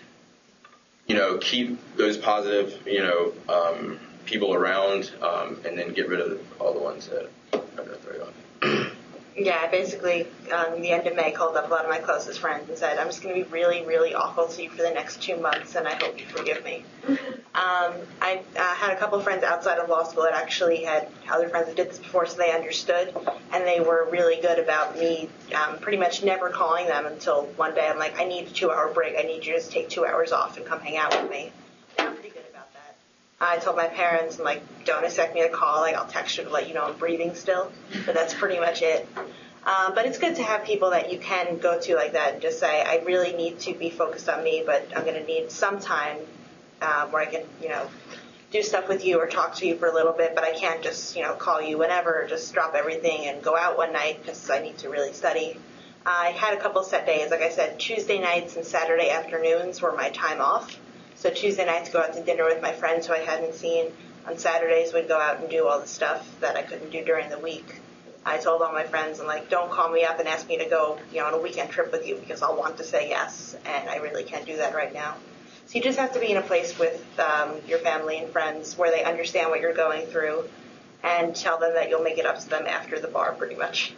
you know, keep those positive, you know. Um, people around, um, and then get rid of all the ones that are going to throw you off. Yeah, I basically, um, the end of May, called up a lot of my closest friends and said, I'm just going to be really, really awful to you for the next two months, and I hope you forgive me. Um, I uh, had a couple friends outside of law school that actually had other friends that did this before, so they understood, and they were really good about me um, pretty much never calling them until one day I'm like, I need a two-hour break. I need you to just take two hours off and come hang out with me. And I'm pretty good about that. I told my parents, I'm like, don't expect me to call. Like, I'll text you to let you know I'm breathing still. But that's pretty much it. Um, but it's good to have people that you can go to like that and just say, I really need to be focused on me, but I'm going to need some time um, where I can, you know, do stuff with you or talk to you for a little bit, but I can't just, you know, call you whenever, or just drop everything and go out one night because I need to really study. I had a couple set days. Like I said, Tuesday nights and Saturday afternoons were my time off. So Tuesday nights, go out to dinner with my friends who I hadn't seen. On Saturdays, we'd go out and do all the stuff that I couldn't do during the week. I told all my friends, I'm like, don't call me up and ask me to go, you know, on a weekend trip with you because I'll want to say yes, and I really can't do that right now. So you just have to be in a place with um, your family and friends where they understand what you're going through and tell them that you'll make it up to them after the bar, pretty much.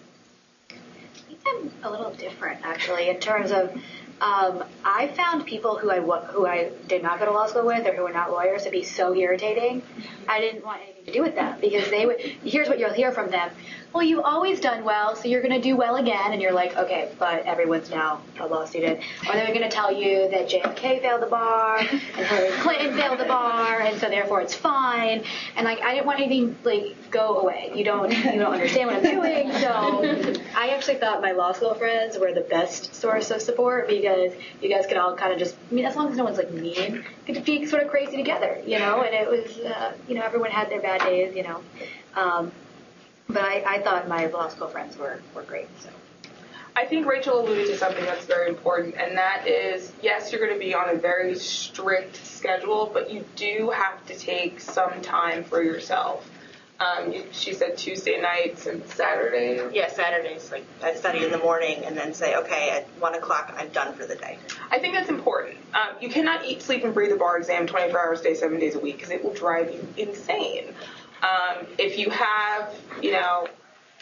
I think I'm a little different, actually, in terms of Um, I found people who I who I did not go to law school with or who were not lawyers to be so irritating. I didn't want anything to do with them because they would. Here's what you'll hear from them: well, you've always done well, so you're going to do well again. And you're like, okay, but everyone's now a law student. Or they're going to tell you that J F K failed the bar and Hillary Clinton failed the bar, and so therefore it's fine. And like, I didn't want anything like go away. You don't you don't understand what I'm doing. So I actually thought my law school friends were the best source of support because you guys could all kind of just, I mean, as long as no one's like mean, could just be sort of crazy together, you know. And it was, uh, you know, everyone had their bad days, you know. Um, But I, I thought my law school friends were, were great. So I think Rachel alluded to something that's very important, and that is, yes, you're going to be on a very strict schedule, but you do have to take some time for yourself. Um, you, she said Tuesday nights and Saturday. Yeah, Saturdays. Like I study in the morning and then say, okay, at one o'clock I'm done for the day. I think that's important. Um, you cannot eat, sleep, and breathe a bar exam twenty-four hours a day, seven days a week, because it will drive you insane. Um, if you have, you know,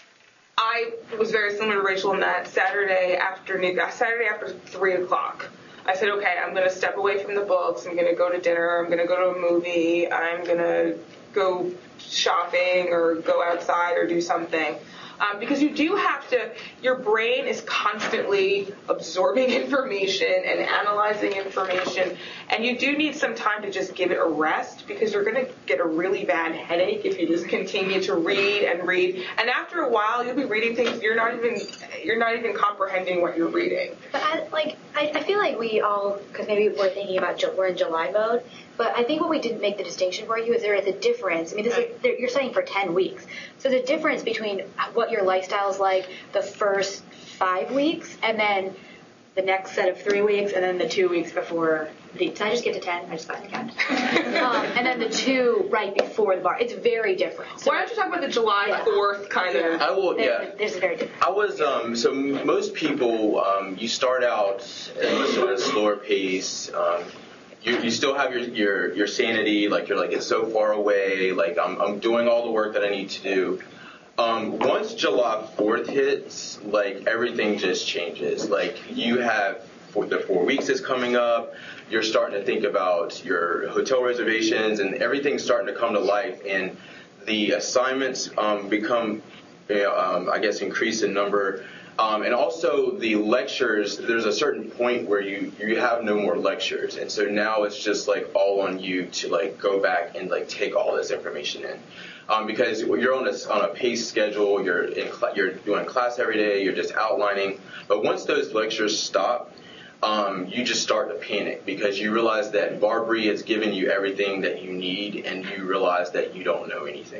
I was very similar to Rachel in that Saturday afternoon, Saturday after three o'clock, I said, okay, I'm going to step away from the books. I'm going to go to dinner. I'm going to go to a movie. I'm going to go shopping or go outside or do something. Um, because you do have to, your brain is constantly absorbing information and analyzing information, and you do need some time to just give it a rest because you're going to get a really bad headache if you just continue to read and read. And after a while, you'll be reading things you're not even you're not even comprehending what you're reading. But I, like, I, I feel like we all, because maybe we're thinking about we're in July mode. But I think what we didn't make the distinction for you is there is a difference. I mean, this is, you're studying for ten weeks. So the difference between what your lifestyle is like the first five weeks and then the next set of three weeks and then the two weeks before the, did I just get to ten? I just got to count. um, and then the two right before the bar. It's very different. So, why don't you talk about the July fourth yeah. kind of? I will, yeah. There's a very different. I was, um, so most people, um, you start out at a slower pace. Um, You, you still have your, your, your sanity, like you're like, it's so far away, like I'm, I'm doing all the work that I need to do. Um, once July fourth hits, like everything just changes. Like you have, for the four weeks is coming up, you're starting to think about your hotel reservations and everything's starting to come to life, and the assignments um, become, you know, um, I guess, increase in number. Um, and also the lectures, there's a certain point where you, you have no more lectures. And so now it's just like all on you to like go back and like take all this information in. Um, because you're on a, on a pace schedule, you're in cl- you're doing class every day, you're just outlining. But once those lectures stop, um, you just start to panic because you realize that Barbary has given you everything that you need and you realize that you don't know anything.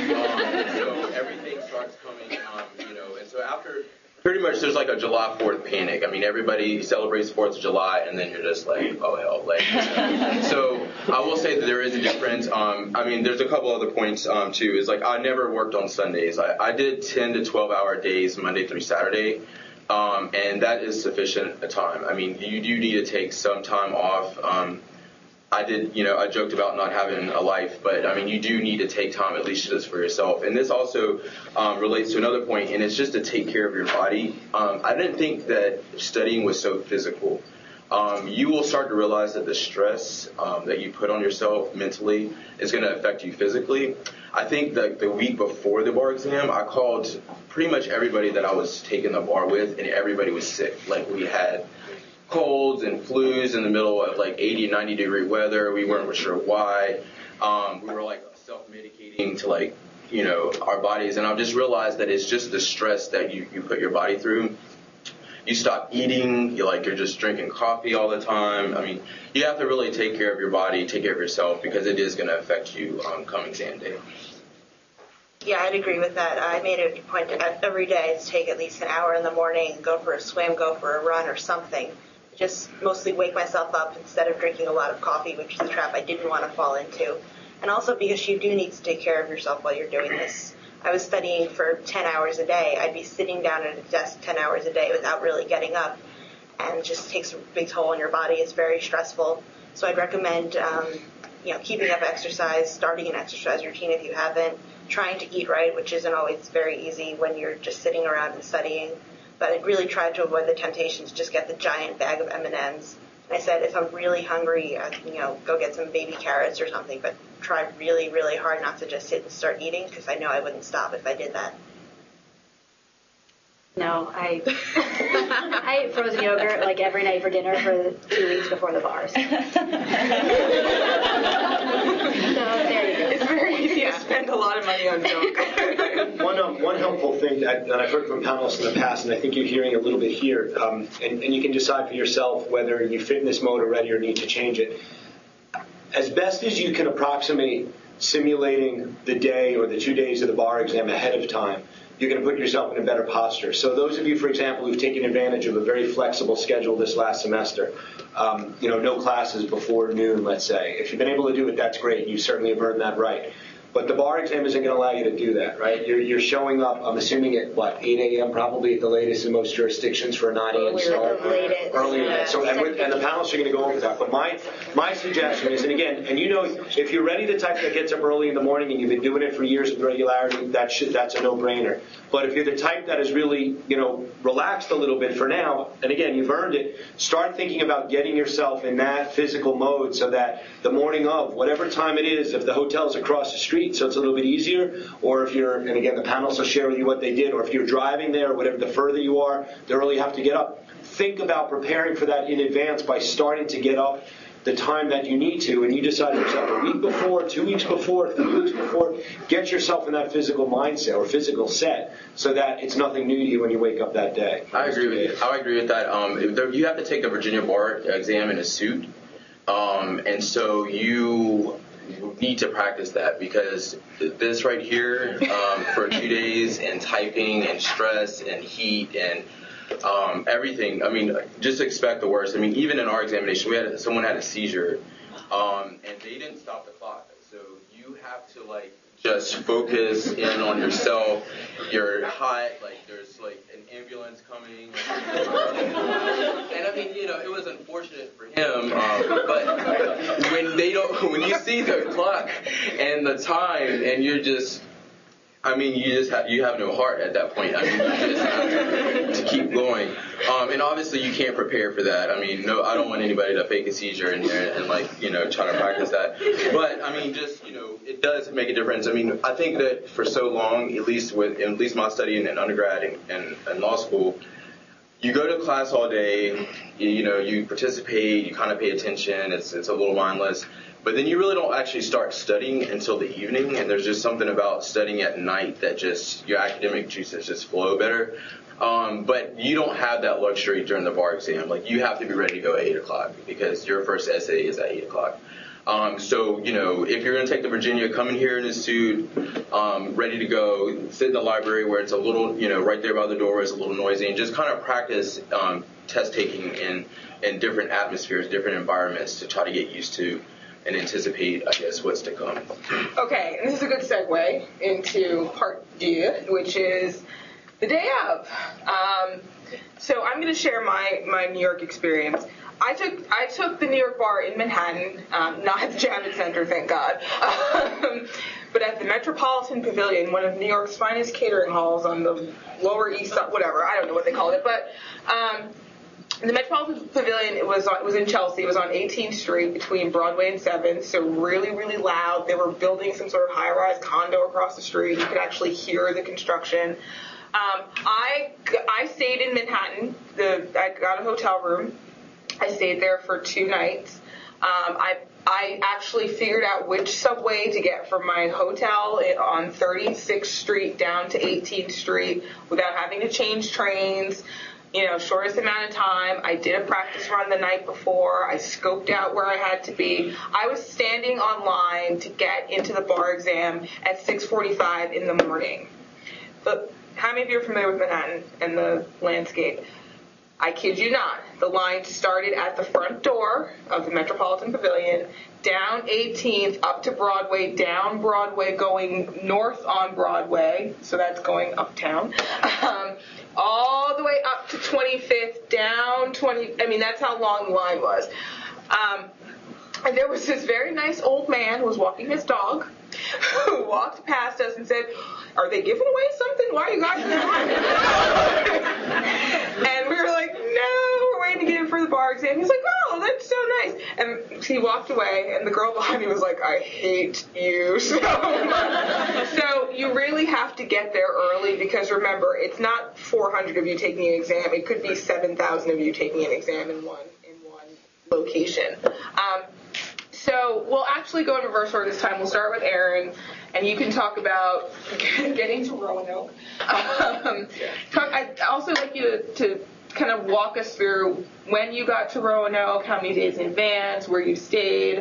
Um, so everything starts coming, um, you know, and so after... Pretty much there's like a July fourth panic. I mean, everybody celebrates fourth of July, and then you're just like, oh, hell. Like, so I will say that there is a difference. Um, I mean, there's a couple other points, um, too. Is like I never worked on Sundays. I, I did ten to twelve hour days Monday through Saturday, um, and that is sufficient a time. I mean, you do need to take some time off. Um, I did, you know, I joked about not having a life, but I mean, you do need to take time at least just for yourself. And this also um, relates to another point, and it's just to take care of your body. Um, I didn't think that studying was so physical. Um, you will start to realize that the stress um, that you put on yourself mentally is going to affect you physically. I think that the week before the bar exam, I called pretty much everybody that I was taking the bar with, and everybody was sick. Like, we had colds and flus in the middle of like eighty, ninety degree weather. We weren't sure why. Um, we were like self-medicating to like, you know, our bodies. And I've just realized that it's just the stress that you, you put your body through. You stop eating, you like, you're just drinking coffee all the time. I mean, you have to really take care of your body, take care of yourself, because it is going to affect you um, come exam day. Yeah, I'd agree with that. I made it a point to, every day to take at least an hour in the morning, go for a swim, go for a run or something. Just mostly wake myself up instead of drinking a lot of coffee, which is a trap I didn't want to fall into. And also because you do need to take care of yourself while you're doing this. I was studying for ten hours a day. I'd be sitting down at a desk ten hours a day without really getting up, and it just takes a big toll on your body. It's very stressful. So I'd recommend, um, you know, keeping up exercise, starting an exercise routine if you haven't, trying to eat right, which isn't always very easy when you're just sitting around and studying. But I really tried to avoid the temptation to just get the giant bag of M and M's. And I said, if I'm really hungry, I can, you know, go get some baby carrots or something, but try really, really hard not to just sit and start eating, because I know I wouldn't stop if I did that. No, I I ate frozen yogurt like every night for dinner for two weeks before the bars. So there you go. It's very easy to spend a lot of money on milk. One um, one helpful thing that, that I've heard from panelists in the past, and I think you're hearing a little bit here, um, and, and you can decide for yourself whether you fit in this mode already or need to change it. As best as you can approximate simulating the day or the two days of the bar exam ahead of time, you're going to put yourself in a better posture. So those of you, for example, who've taken advantage of a very flexible schedule this last semester, um, you know, no classes before noon, let's say. If you've been able to do it, that's great. You certainly have earned that right. But the bar exam isn't going to allow you to do that, right? You're, you're showing up, I'm assuming at, what, eight a.m. probably at the latest in most jurisdictions for a nine a.m. start? Latest. Earlier than that. So, and, with, and the panelists are going to go over that. But my my suggestion is, and again, and you know, if you're ready the type that gets up early in the morning and you've been doing it for years with regularity, that should, that's a no-brainer. But if you're the type that is really, you know, relaxed a little bit for now, and again, you've earned it, start thinking about getting yourself in that physical mode so that the morning of, whatever time it is, if the hotel's across the street, so it's a little bit easier, or if you're, and again, the panelists will share with you what they did, or if you're driving there, whatever, the further you are, the earlier you have to get up. Think about preparing for that in advance by starting to get up the time that you need to, and you decide yourself a week before, two weeks before, three weeks before, get yourself in that physical mindset or physical set so that it's nothing new to you when you wake up that day. I agree with you. I agree with that. Um, there, you have to take the Virginia bar exam in a suit, um, and so you need to practice that, because this right here um, for two days and typing and stress and heat and Um, everything. I mean, just expect the worst. I mean, even in our examination, we had someone had a seizure, um, and they didn't stop the clock. So you have to like just focus in on yourself. You're hot. Like there's like an ambulance coming. And I mean, you know, it was unfortunate for him, um, but when they don't, when you see the clock and the time, and you're just. I mean, you just have, you have no heart at that point. I mean, you just have to, to keep going. Um, and obviously, you can't prepare for that. I mean, no, I don't want anybody to fake a seizure in here and, like, you know, try to practice that. But, I mean, just, you know, it does make a difference. I mean, I think that for so long, at least with, at least my study in undergrad and, and, and law school, you go to class all day, you, you know, you participate, you kind of pay attention, it's it's a little mindless. But then you really don't actually start studying until the evening, and there's just something about studying at night that just, your academic juices just flow better. Um, but you don't have that luxury during the bar exam. Like, you have to be ready to go at eight o'clock because your first essay is at eight o'clock. Um, so, you know, if you're going to take the Virginia, come in here in a suit, um, ready to go, sit in the library where it's a little, you know, right there by the door where it's a little noisy, and just kind of practice um, test taking in, in different atmospheres, different environments to try to get used to and anticipate, I guess, what's to come. Okay, and this is a good segue into part D, which is the day of. Um, so I'm going to share my, my New York experience. I took I took the New York bar in Manhattan, um, not at the Javits Center, thank God, um, but at the Metropolitan Pavilion, one of New York's finest catering halls on the Lower East Side, whatever, I don't know what they called it, but um, the Metropolitan Pavilion, it was it was in Chelsea. It was on eighteenth Street between Broadway and seventh, so really, really loud. They were building some sort of high-rise condo across the street. You could actually hear the construction. Um, I, I stayed in Manhattan. The, I got a hotel room. I stayed there for two nights. Um, I I actually figured out which subway to get from my hotel on thirty-sixth Street down to eighteenth Street without having to change trains. You know, shortest amount of time. I did a practice run the night before. I scoped out where I had to be. I was standing on line to get into the bar exam at six forty-five in the morning. But how many of you are familiar with Manhattan and the landscape? I kid you not. The line started at the front door of the Metropolitan Pavilion, down eighteenth, up to Broadway, down Broadway, going north on Broadway, so that's going uptown, um, all the way up to twenty-fifth, down twenty, I mean, that's how long the line was. Um, and there was this very nice old man who was walking his dog, who walked past us and said, "Are they giving away something? Why are you guys in the And we were like, "No, we're waiting to get in for the bar exam." He's like, "Oh, that's so nice." And he walked away, and the girl behind me was like, "I hate you so much." So you really have to get there early because, remember, it's not four hundred of you taking an exam. It could be seven thousand of you taking an exam in one in one location. Um, So we'll actually go in reverse order this time. We'll start with Aaron, and you can talk about getting to Roanoke. Um, talk, I'd also like you to, to kind of walk us through when you got to Roanoke, how many days in advance, where you stayed,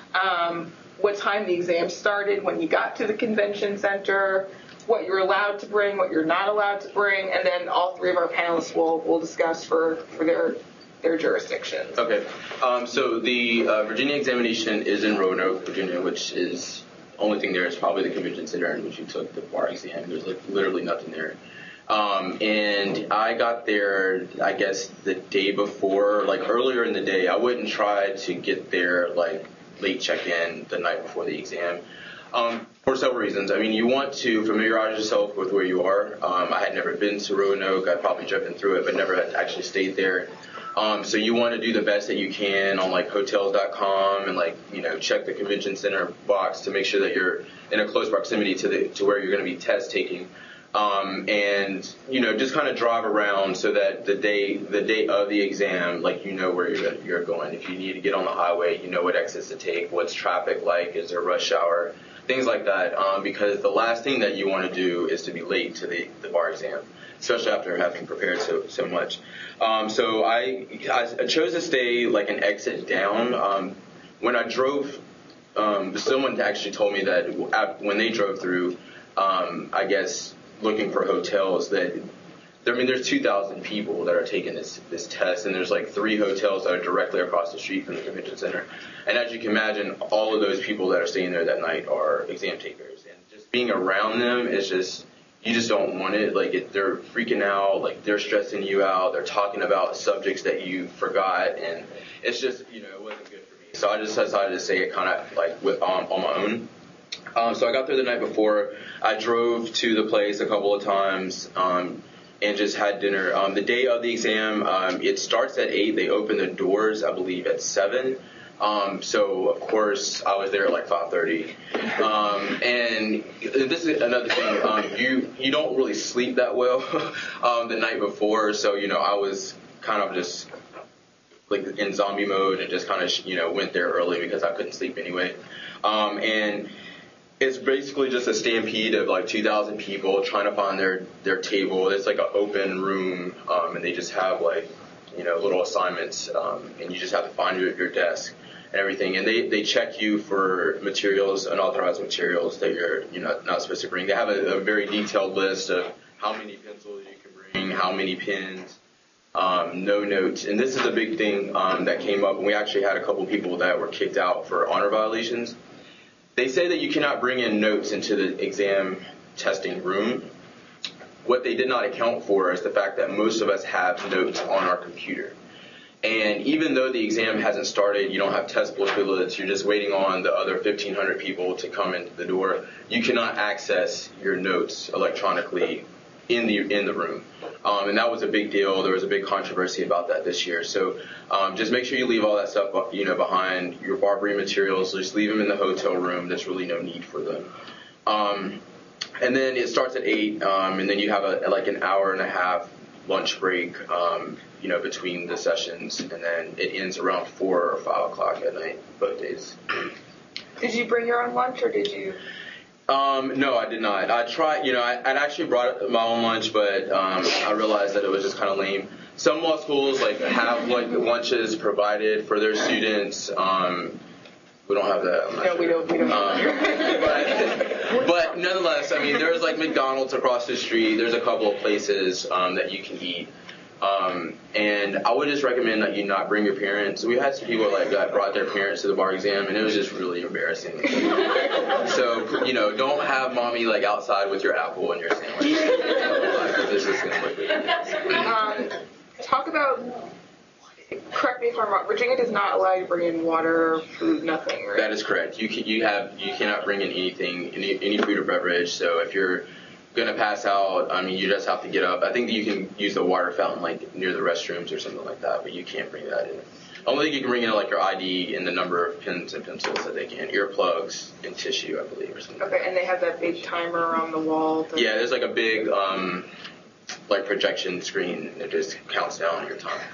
um, what time the exam started, when you got to the convention center, what you're allowed to bring, what you're not allowed to bring, and then all three of our panelists will, will discuss for, for their their jurisdictions. Okay. Um, so the uh, Virginia examination is in Roanoke, Virginia, which is the only thing there is probably the convention center in which you took the bar exam. There's like literally nothing there. Um, and I got there, I guess, the day before, like earlier in the day. I wouldn't try to get there like late check-in the night before the exam. Um, for several reasons. I mean, you want to familiarize yourself with where you are. Um, I had never been to Roanoke. I'd probably driven through it, but never had actually stayed there. Um, so you want to do the best that you can on like hotels dot com and like, you know, check the convention center box to make sure that you're in a close proximity to the to where you're going to be test taking. Um, and, you know, just kind of drive around so that the day the day of the exam, like, you know where you're, you're going. If you need to get on the highway, you know what exits to take, what's traffic like, is there rush hour, things like that. Um, because the last thing that you want to do is to be late to the, the bar exam, especially after having prepared so so much. Um, so I, I chose to stay like an exit down. Um, when I drove, um, someone actually told me that when they drove through, um, I guess, looking for hotels, that I mean, there's two thousand people that are taking this this test, and there's like three hotels that are directly across the street from the convention center. And as you can imagine, all of those people that are staying there that night are exam takers, and just being around them is just, you just don't want it. Like, it, they're freaking out, like they're stressing you out, they're talking about subjects that you forgot, and it's just, you know, it wasn't good for me. So I just decided to say it kind of like with on, on my own. Um, so I got there the night before. I drove to the place a couple of times um, and just had dinner. Um, the day of the exam, um, it starts at eight. They open the doors, I believe, at seven. Um, so, of course, I was there at like five thirty. Um, and this is another thing. Um, you, you don't really sleep that well um, the night before. So, you know, I was kind of just like in zombie mode and just kind of, you know, went there early because I couldn't sleep anyway. Um, and it's basically just a stampede of like two thousand people trying to find their, their table. It's like an open room, um, and they just have like, you know, little assignments, um, and you just have to find your, your desk and everything. And they, they check you for materials, unauthorized materials that you're, you know, not supposed to bring. They have a, a very detailed list of how many pencils you can bring, how many pens, um, no notes. And this is a big thing um, that came up, and we actually had a couple people that were kicked out for honor violations. They say that you cannot bring in notes into the exam testing room. What they did not account for is the fact that most of us have notes on our computer. And even though the exam hasn't started, you don't have testable equivalents, you're just waiting on the other fifteen hundred people to come into the door, you cannot access your notes electronically in the in the room. Um, and that was a big deal. There was a big controversy about that this year. So um, just make sure you leave all that stuff, you know, behind. Your barbering materials, just leave them in the hotel room. There's really no need for them. Um, and then it starts at eight, um, and then you have a like an hour and a half lunch break, um, you know, between the sessions, and then it ends around four or five o'clock at night, both days. Did you bring your own lunch, or did you? Um, no, I did not. I tried, you know, I, I'd actually brought my own lunch, but um, I realized that it was just kind of lame. Some law schools like have like lunches provided for their students. Um, we don't have that. I'm not No, sure. we don't. We don't. Um, but, but nonetheless, I mean, there's like McDonald's across the street. There's a couple of places um, that you can eat. Um, and I would just recommend that you not bring your parents. We had some people like that brought their parents to the bar exam, and it was just really embarrassing. So, you know, don't have mommy like outside with your apple and your sandwich. This is gonna quickly. Um, talk about. Correct me if I'm wrong. Virginia does not allow you to bring in water, food, nothing, right? That is correct. You can, you have you cannot bring in anything, any any food or beverage. So if you're gonna pass out, I mean, you just have to get up. I think that you can use the water fountain like near the restrooms or something like that, but you can't bring that in. Only thing you can bring in like your I D and the number of pens and pencils that they can, earplugs and tissue, I believe, or something. Okay, and they have that big timer on the wall. To... Yeah, there's like a big um, like projection screen that just counts down your time.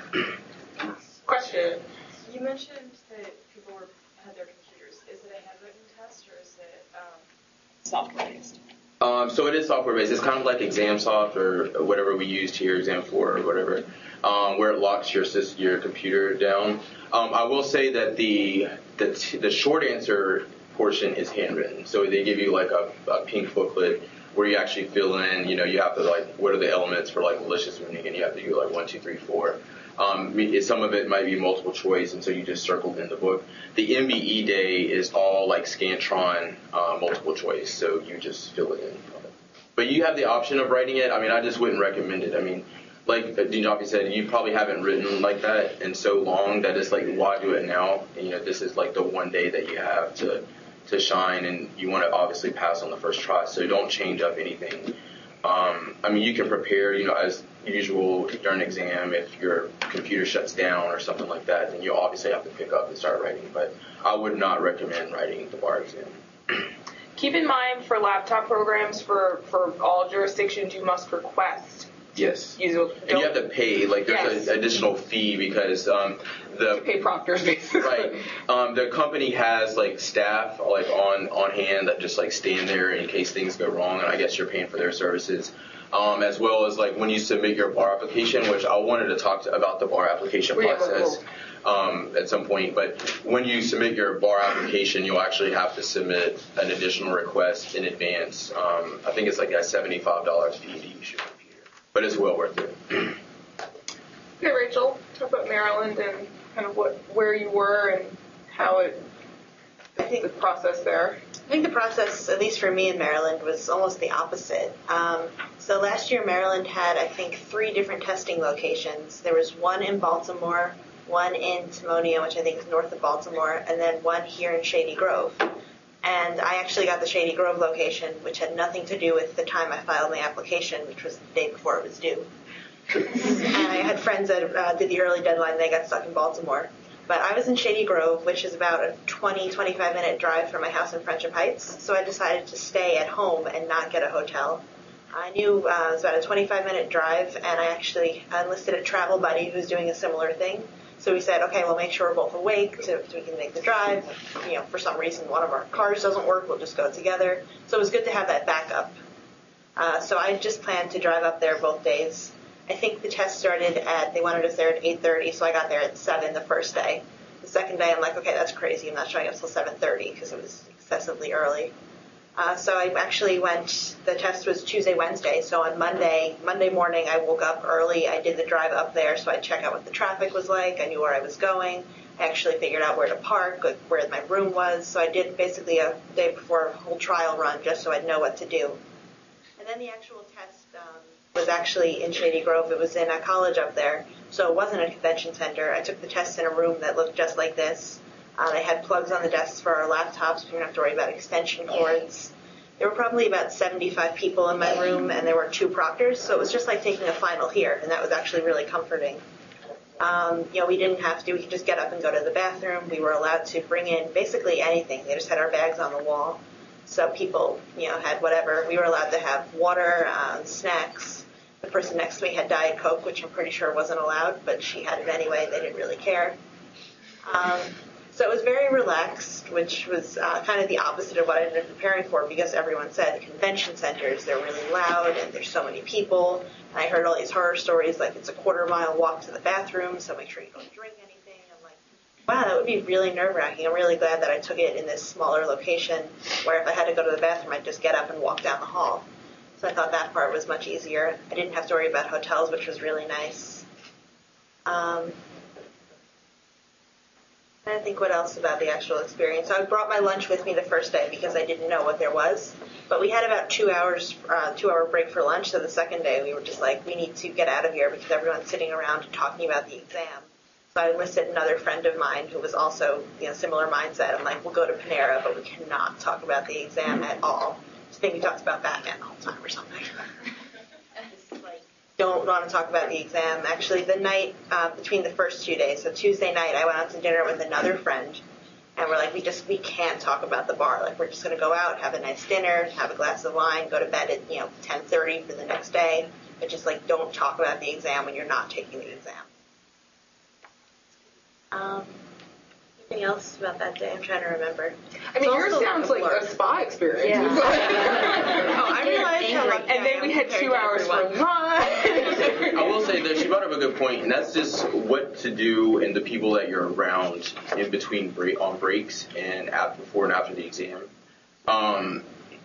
Question. You mentioned that people were, had their computers. Is it a handwritten test or is it um, software-based? Um, so it is software-based. It's kind of like ExamSoft or whatever we use here, Exam four or whatever, um, where it locks your your computer down. Um, I will say that the the, t- the short answer portion is handwritten. So they give you like a, a pink booklet where you actually fill in, you know, you have to like, what are the elements for like malicious wounding, and you have to do like one, two, three, four. Um, some of it might be multiple choice, and so you just circled in the book. The M B E day is all like Scantron uh, multiple choice, so you just fill it in. But you have the option of writing it. I mean, I just wouldn't recommend it. I mean, like Dean Joffrey said, you probably haven't written like that in so long that it's like, why do it now? And, you know, this is like the one day that you have to to shine, and you want to obviously pass on the first try, so don't change up anything. Um, I mean, you can prepare, you know, as usual during an exam. If your computer shuts down or something like that, then you obviously have to pick up and start writing. But I would not recommend writing the bar exam. Keep in mind for laptop programs, for, for all jurisdictions, you must request. Yes. You and you have to pay, like there's yes. an additional fee because um, the to pay proctors basically. Right. Um, the company has like staff like on, on hand that just like stand there in case things go wrong, and I guess you're paying for their services. Um, as well as like when you submit your bar application, which I wanted to talk to, about the bar application we process um, at some point, but when you submit your bar application, you'll actually have to submit an additional request in advance. Um, I think it's like a seventy-five dollars fee to use your computer, but it's well worth it. Okay, Rachel, talk about Maryland and kind of what where you were and how it I think the process there. I think the process, at least for me in Maryland, was almost the opposite. Um, so last year, Maryland had, I think, three different testing locations. There was one in Baltimore, one in Timonium, which I think is north of Baltimore, and then one here in Shady Grove. And I actually got the Shady Grove location, which had nothing to do with the time I filed my application, which was the day before it was due. And I had friends that uh, did the early deadline, they got stuck in Baltimore. But I was in Shady Grove, which is about a twenty, twenty-five minute drive from my house in Friendship Heights, so I decided to stay at home and not get a hotel. I knew uh, it was about a twenty-five minute drive, and I actually enlisted a travel buddy who was doing a similar thing. So we said, okay, we'll make sure we're both awake so, so we can make the drive. You know, for some reason one of our cars doesn't work, we'll just go together. So it was good to have that backup. Uh, so I just planned to drive up there both days. I think the test started at, they wanted us there at eight thirty, so I got there at seven the first day. The second day, I'm like, okay, that's crazy. I'm not showing up until seven thirty because it was excessively early. Uh, so I actually went, the test was Tuesday, Wednesday. So on Monday, Monday morning, I woke up early. I did the drive up there, so I'd check out what the traffic was like. I knew where I was going. I actually figured out where to park, like where my room was. So I did basically a day before a whole trial run just so I'd know what to do. And then the actual test um, was actually in Shady Grove. It was in a college up there. So it wasn't a convention center. I took the tests in a room that looked just like this. Uh, they had plugs on the desks for our laptops. We didn't have to worry about extension cords. There were probably about seventy-five people in my room, and there were two proctors, so it was just like taking a final here, and that was actually really comforting. Um, you know, we didn't have to. We could just get up and go to the bathroom. We were allowed to bring in basically anything. They just had our bags on the wall, so people, you know, had whatever. We were allowed to have water, uh, snacks. The person next to me had Diet Coke, which I'm pretty sure wasn't allowed, but she had it anyway. They didn't really care. Um, So it was very relaxed, which was uh, kind of the opposite of what I ended up preparing for, because everyone said the convention centers, they're really loud and there's so many people. And I heard all these horror stories, like it's a quarter mile walk to the bathroom, so make sure you don't drink anything. I'm like, wow, that would be really nerve-wracking. I'm really glad that I took it in this smaller location where if I had to go to the bathroom, I'd just get up and walk down the hall. So I thought that part was much easier. I didn't have to worry about hotels, which was really nice. Um, I don't think what else about the actual experience. So I brought my lunch with me the first day because I didn't know what there was. But we had about two hours, uh, two hour break for lunch. So the second day we were just like, we need to get out of here because everyone's sitting around and talking about the exam. So I enlisted another friend of mine who was also, you know, similar mindset. I'm like, we'll go to Panera, but we cannot talk about the exam at all. I think we talked about Batman the whole time or something. Don't want to talk about the exam. Actually, the night uh, between the first two days, so Tuesday night, I went out to dinner with another friend, and we're like, we just, we can't talk about the bar. Like, we're just going to go out, have a nice dinner, have a glass of wine, go to bed at, you know, ten thirty for the next day, but just, like, don't talk about the exam when you're not taking the exam. Um, anything else about that day? I'm trying to remember. I mean, It's yours also sounds a like blur. a spa experience. Yeah. Oh, I realized how lucky And I then am we had compared two to hours for everyone. lunch. I will say that she brought up a good point, and that's just what to do and the people that you're around in between break, on breaks and after, before and after the exam. Um,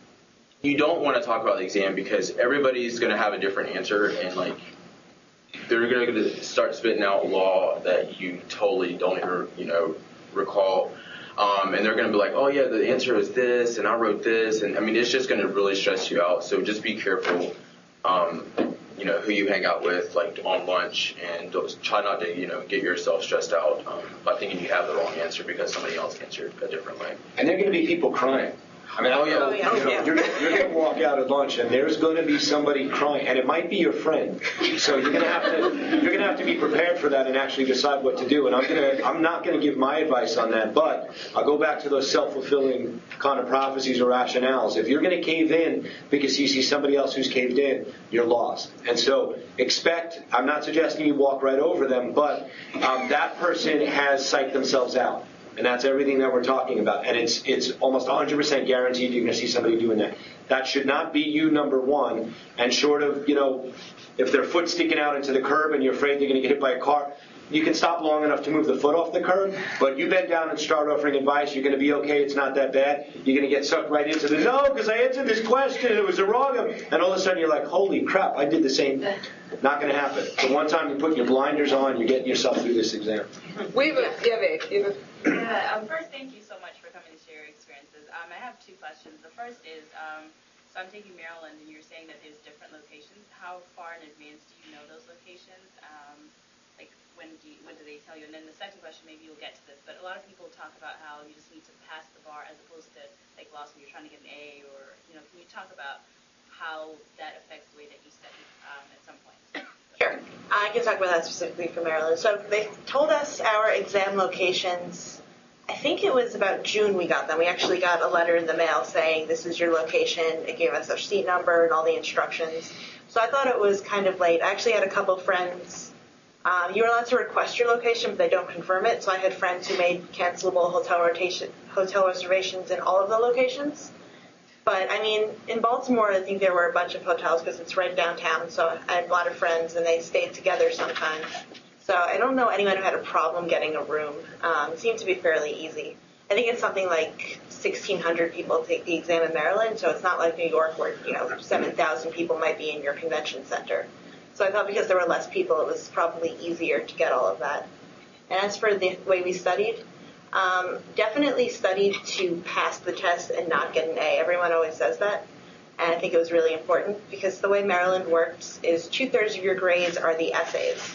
you don't want to talk about the exam because everybody's going to have a different answer, and like they're going to start spitting out law that you totally don't even, you know, recall. Um, and they're going to be like, oh, yeah, the answer is this, and I wrote this. And, I mean, it's just going to really stress you out. So just be careful, um, you know, who you hang out with, like, on lunch. And don't, try not to, you know, get yourself stressed out um, by thinking you have the wrong answer because somebody else answered a different way. And there are going to be people crying. I mean, Oh, yeah. Oh, yeah. you know, Yeah. you're, you're going to walk out at lunch, and there's going to be somebody crying, and it might be your friend. So you're going to have to you're going to have to be prepared for that and actually decide what to do. And I'm going to I'm not going to give my advice on that, but I'll go back to those self-fulfilling kind of prophecies or rationales. If you're going to cave in because you see somebody else who's caved in, you're lost. And so expect. I'm not suggesting you walk right over them, but um, that person has psyched themselves out. And that's everything that we're talking about. And it's it's almost one hundred percent guaranteed you're going to see somebody doing that. That should not be you, number one. And short of, you know, if their foot's sticking out into the curb and you're afraid they're going to get hit by a car, you can stop long enough to move the foot off the curb. But you bend down and start offering advice, you're going to be okay, it's not that bad. You're going to get sucked right into the, no, because I answered this question and it was the wrong one. And all of a sudden you're like, holy crap, I did the same. Not going to happen. The one time you put your blinders on, you're getting yourself through this exam. We have a, yeah, babe, you have a Yeah, um, first, thank you so much for coming to share your experiences. Um, I have two questions. The first is, um, so I'm taking Maryland, and you're saying that there's different locations. How far in advance do you know those locations? Um, like, when do you, when do they tell you? And then the second question, maybe you'll get to this, but a lot of people talk about how you just need to pass the bar as opposed to, like, law school, you're trying to get an A, or, you know, can you talk about how that affects the way that you study um, at some point? Sure. I can talk about that specifically for Maryland. So they told us our exam locations, I think it was about June we got them. We actually got a letter in the mail saying this is your location. It gave us our seat number and all the instructions. So I thought it was kind of late. I actually had a couple friends. Um, you're allowed to request your location, but they don't confirm it. So I had friends who made cancelable hotel rotation, hotel reservations in all of the locations. But, I mean, in Baltimore, I think there were a bunch of hotels because it's right downtown. So I had a lot of friends, and they stayed together sometimes. So I don't know anyone who had a problem getting a room. Um, it seemed to be fairly easy. I think it's something like sixteen hundred people take the exam in Maryland, so it's not like New York where, you know, seven thousand people might be in your convention center. So I thought because there were less people, it was probably easier to get all of that. And as for the way we studied, Um, definitely studied to pass the test and not get an A. Everyone always says that, and I think it was really important because the way Maryland works is two-thirds of your grades are the essays. So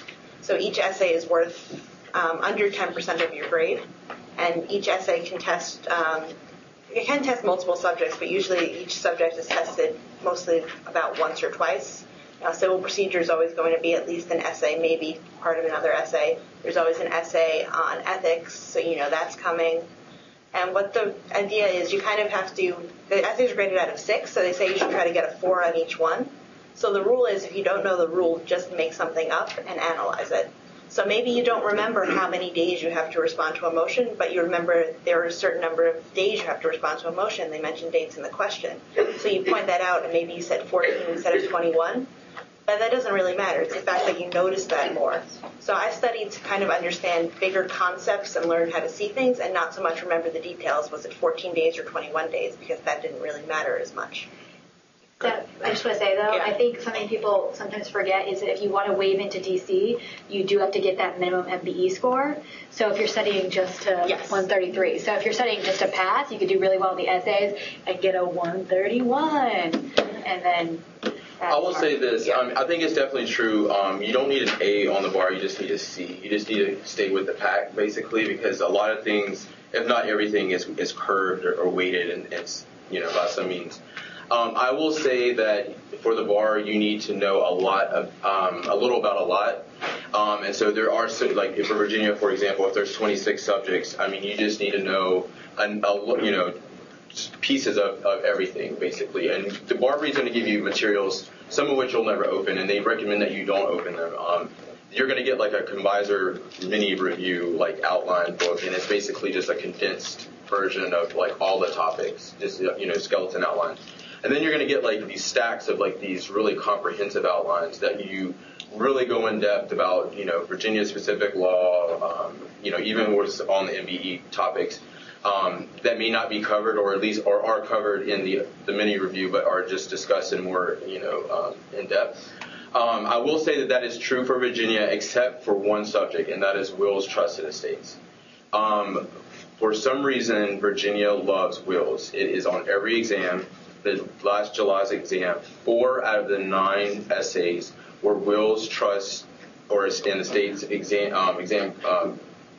So each essay is worth um, under ten percent of your grade, and each essay can test, um, it can test multiple subjects, but usually each subject is tested mostly about once or twice. Now, civil procedure is always going to be at least an essay, maybe part of another essay. There's always an essay on ethics, so you know that's coming. And what the idea is, you kind of have to, the essays are graded out of six, so they say you should try to get a four on each one. So the rule is, if you don't know the rule, just make something up and analyze it. So maybe you don't remember how many days you have to respond to a motion, but you remember there are a certain number of days you have to respond to a motion. They mentioned dates in the question. So you point that out, and maybe you said fourteen instead of twenty-one. But that doesn't really matter. It's the fact that you notice that more. So I studied to kind of understand bigger concepts and learn how to see things, and not so much remember the details. Was it fourteen days or twenty-one days? Because that didn't really matter as much. That, I just want to say, though, Yeah. I think something people sometimes forget is that if you want to waive into D C, you do have to get that minimum M B E score. So if you're studying just to Yes. one thirty-three, so if you're studying just to pass, you could do really well in the essays and get a one thirty-one. And then... I will say this. Um, I think it's definitely true. Um, you don't need an A on the bar. You just need a C. You just need to stay with the pack, basically, because a lot of things, if not everything, is is curved or, or weighted, and it's, you know, by some means. Um, I will say that for the bar, you need to know a lot of, um, a little about a lot. Um, and so there are, so, like, for Virginia, for example, if there's twenty-six subjects, I mean, you just need to know, a, a, you know, pieces of, of everything, basically. And the bar is going to give you materials, some of which you'll never open, and they recommend that you don't open them. Um, you're going to get like a Convisor mini review, like outline book, and it's basically just a condensed version of like all the topics, just, you know, skeleton outline. And then you're going to get like these stacks of like these really comprehensive outlines that you really go in depth about, you know, Virginia specific law, um, you know, even what's on the M B E topics. Um, that may not be covered, or at least or are covered in the the mini review, but are just discussed in more, you know, um, in depth. Um, I will say that that is true for Virginia, except for one subject, and that is wills, trusts, and estates. Um, for some reason, Virginia loves wills. It is on every exam. The last July's exam, four out of the nine essays were wills, trusts, or in the state's exam um, exam. Um,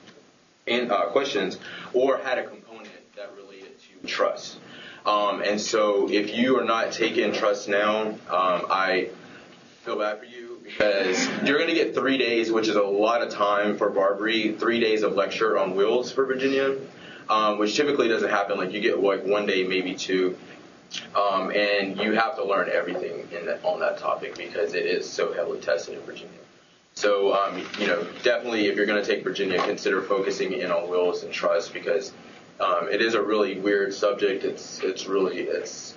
And, uh, questions, or had a component that related to trust. Um, and so if you are not taking trust now, um, I feel bad for you, because you're going to get three days, which is a lot of time for Barbary, three days of lecture on wills for Virginia, um, which typically doesn't happen. Like you get like one day, maybe two, um, and you have to learn everything in that, on that topic, because it is so heavily tested in Virginia. So, um, you know, definitely if you're going to take Virginia, consider focusing in on wills and trust, because um, it is a really weird subject. It's it's really it's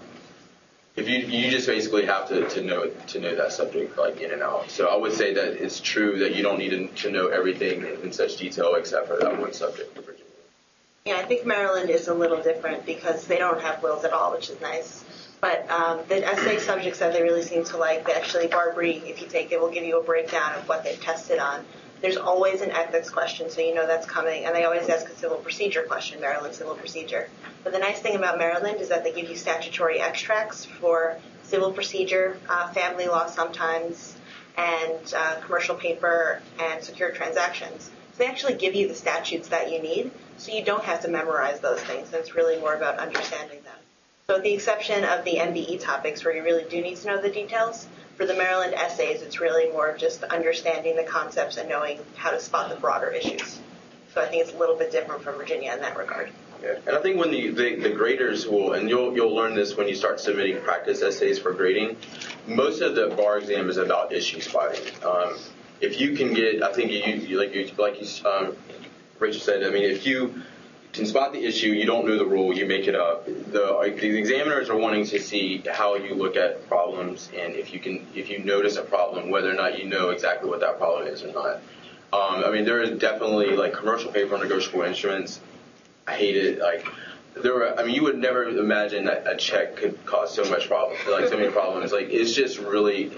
if you you just basically have to, to know to know that subject like in and out. So I would say that it's true that you don't need to, to know everything in such detail except for that one subject for Virginia. Yeah, I think Maryland is a little different because they don't have wills at all, which is nice. But um, the essay subjects that they really seem to like, they actually, Barbary, if you take it, will give you a breakdown of what they've tested on. There's always an ethics question, so you know that's coming. And they always ask a civil procedure question, Maryland civil procedure. But the nice thing about Maryland is that they give you statutory extracts for civil procedure, uh, family law sometimes, and uh, commercial paper and secure transactions. So they actually give you the statutes that you need, so you don't have to memorize those things. And it's really more about understanding them. So with the exception of the M B E topics where you really do need to know the details, for the Maryland essays, it's really more of just understanding the concepts and knowing how to spot the broader issues. So I think it's a little bit different from Virginia in that regard. Yeah, and I think when the, the, the graders will, and you'll you'll learn this when you start submitting practice essays for grading, most of the bar exam is about issue spotting. Um, if you can get, I think you, you like you like you um, Rachel said, I mean, if you can spot the issue, you don't know the rule, you make it up. The, the examiners are wanting to see how you look at problems, and if you can, if you notice a problem, whether or not you know exactly what that problem is or not. Um, I mean, there is definitely like commercial paper on negotiable instruments. I hate it. Like there were, I mean, you would never imagine that a check could cause so much problem, like so many problems. Like it's just really,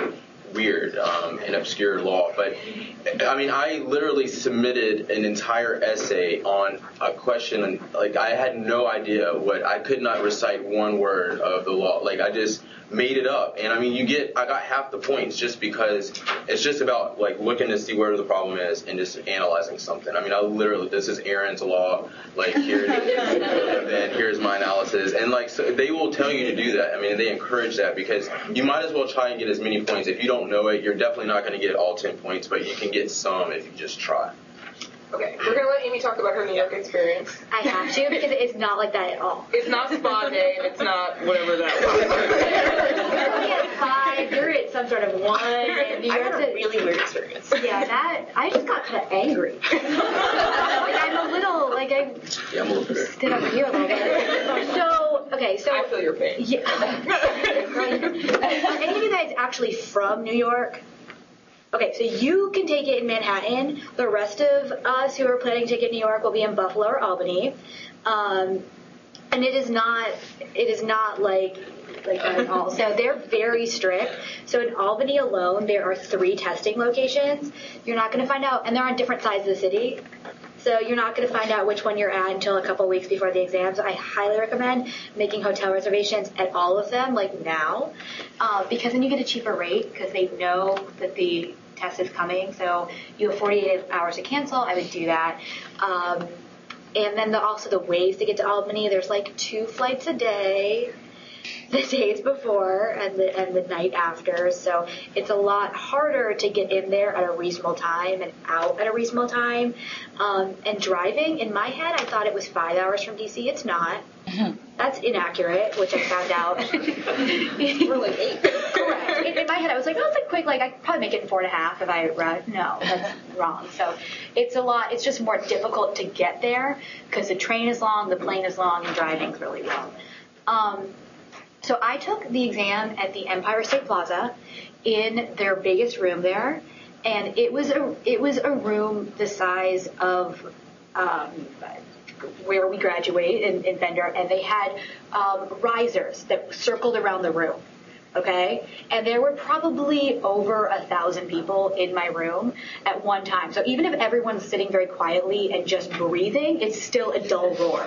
weird um, and obscure law. But I mean, I literally submitted an entire essay on a question. Like, I had no idea what, I could not recite one word of the law. Like, I just made it up. And I mean, you get, I got half the points just because it's just about like looking to see where the problem is and just analyzing something. I mean, I literally, this is Aaron's law, like here it is, and then here's my analysis. And like, so they will tell you to do that. I mean, they encourage that because you might as well try and get as many points. If you don't know it, you're definitely not going to get all ten points, but you can get some if you just try. Okay, we're going to let Amy talk about her New York experience. I have to because it's not like that at all. It's not spa day, and it's not whatever that was. You're only at five, you're at some sort of one, and New I York's had a at, really weird experience. yeah, that, I just got kind of angry. Like, I'm a little, like, I Yeah, I'm a little bit. stood over here a little bit. So, okay, so. I feel your pain. Yeah. Are any of you guys actually from New York? Okay, so you can take it in Manhattan. The rest of us who are planning to take it in New York will be in Buffalo or Albany. Um, and it is not, it is not like, like that at all. So they're very strict. So in Albany alone, there are three testing locations. You're not going to find out, and they're on different sides of the city. So you're not going to find out which one you're at until a couple weeks before the exams. I highly recommend making hotel reservations at all of them, like now, uh, because then you get a cheaper rate because they know that the test is coming. So you have forty-eight hours to cancel. I would do that. Um, and then the, also the ways to get to Albany. There's like two flights a day, the days before and the, and the night after. So it's a lot harder to get in there at a reasonable time and out at a reasonable time. Um, and driving, in my head, I thought it was five hours from D C. It's not. That's inaccurate, which I found out. We're like eight. Correct. In, in my head, I was like, oh, it's like quick. Like, I could probably make it in four and a half if I run. No, that's wrong. So it's a lot. It's just more difficult to get there because the train is long, the plane is long, and driving's really long. Um, So I took the exam at the Empire State Plaza in their biggest room there, and it was a it was a room the size of um, where we graduate in, in Bender, and they had um, risers that circled around the room. Okay, and there were probably over a thousand people in my room at one time. So even if everyone's sitting very quietly and just breathing, it's still a dull roar.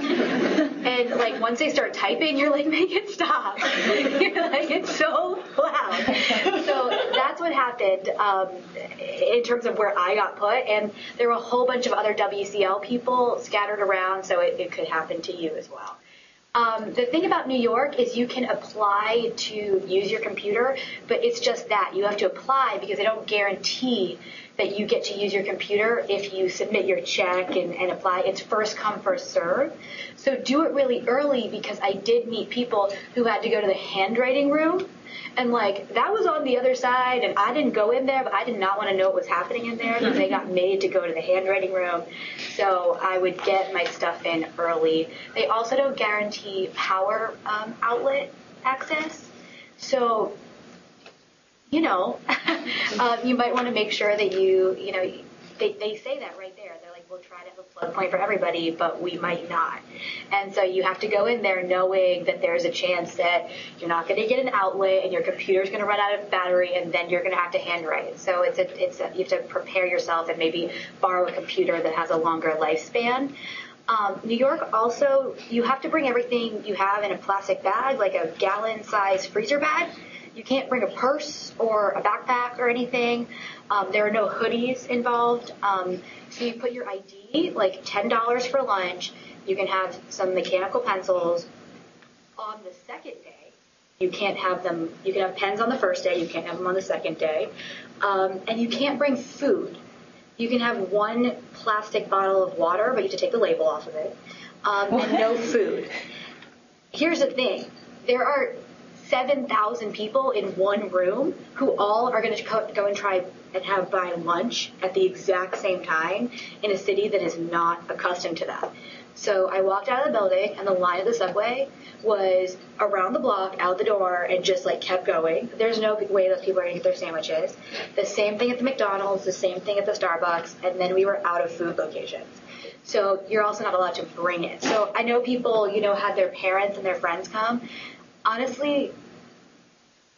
And like once they start typing, you're like, make it stop. You're like, it's so loud. So that's what happened um, in terms of where I got put. And there were a whole bunch of other W C L people scattered around, so it, it could happen to you as well. Um, the thing about New York is you can apply to use your computer, but it's just that. You have to apply because they don't guarantee that you get to use your computer if you submit your check and, and apply. It's first come, first serve. So do it really early because I did meet people who had to go to the handwriting room. And, like, that was on the other side, and I didn't go in there, but I did not want to know what was happening in there because they got made to go to the handwriting room. So I would get my stuff in early. They also don't guarantee power um, outlet access. So, you know, um, you might want to make sure that you, you know, they, they say that right there. They're like, we'll try to have a plug point for everybody, but we might not. And so you have to go in there knowing that there's a chance that you're not going to get an outlet and your computer's going to run out of battery and then you're going to have to handwrite. So it's a, it's a, you have to prepare yourself and maybe borrow a computer that has a longer lifespan. Um, New York also, you have to bring everything you have in a plastic bag, like a gallon-sized freezer bag. You can't bring a purse or a backpack or anything. Um, there are no hoodies involved. Um, so you put your I D, like ten dollars for lunch. You can have some mechanical pencils. On the second day, you can't have them. You can have pens on the first day. You can't have them on the second day. Um, and you can't bring food. You can have one plastic bottle of water, but you have to take the label off of it. Um, and no food. Here's the thing. There are seven thousand people in one room who all are going to go and try and have buy lunch at the exact same time in a city that is not accustomed to that. So I walked out of the building and the line of the subway was around the block, out the door, and just like kept going. There's no way those people are going to get their sandwiches. The same thing at the McDonald's, the same thing at the Starbucks, and then we were out of food locations. So you're also not allowed to bring it. So I know people, you know, had their parents and their friends come. Honestly,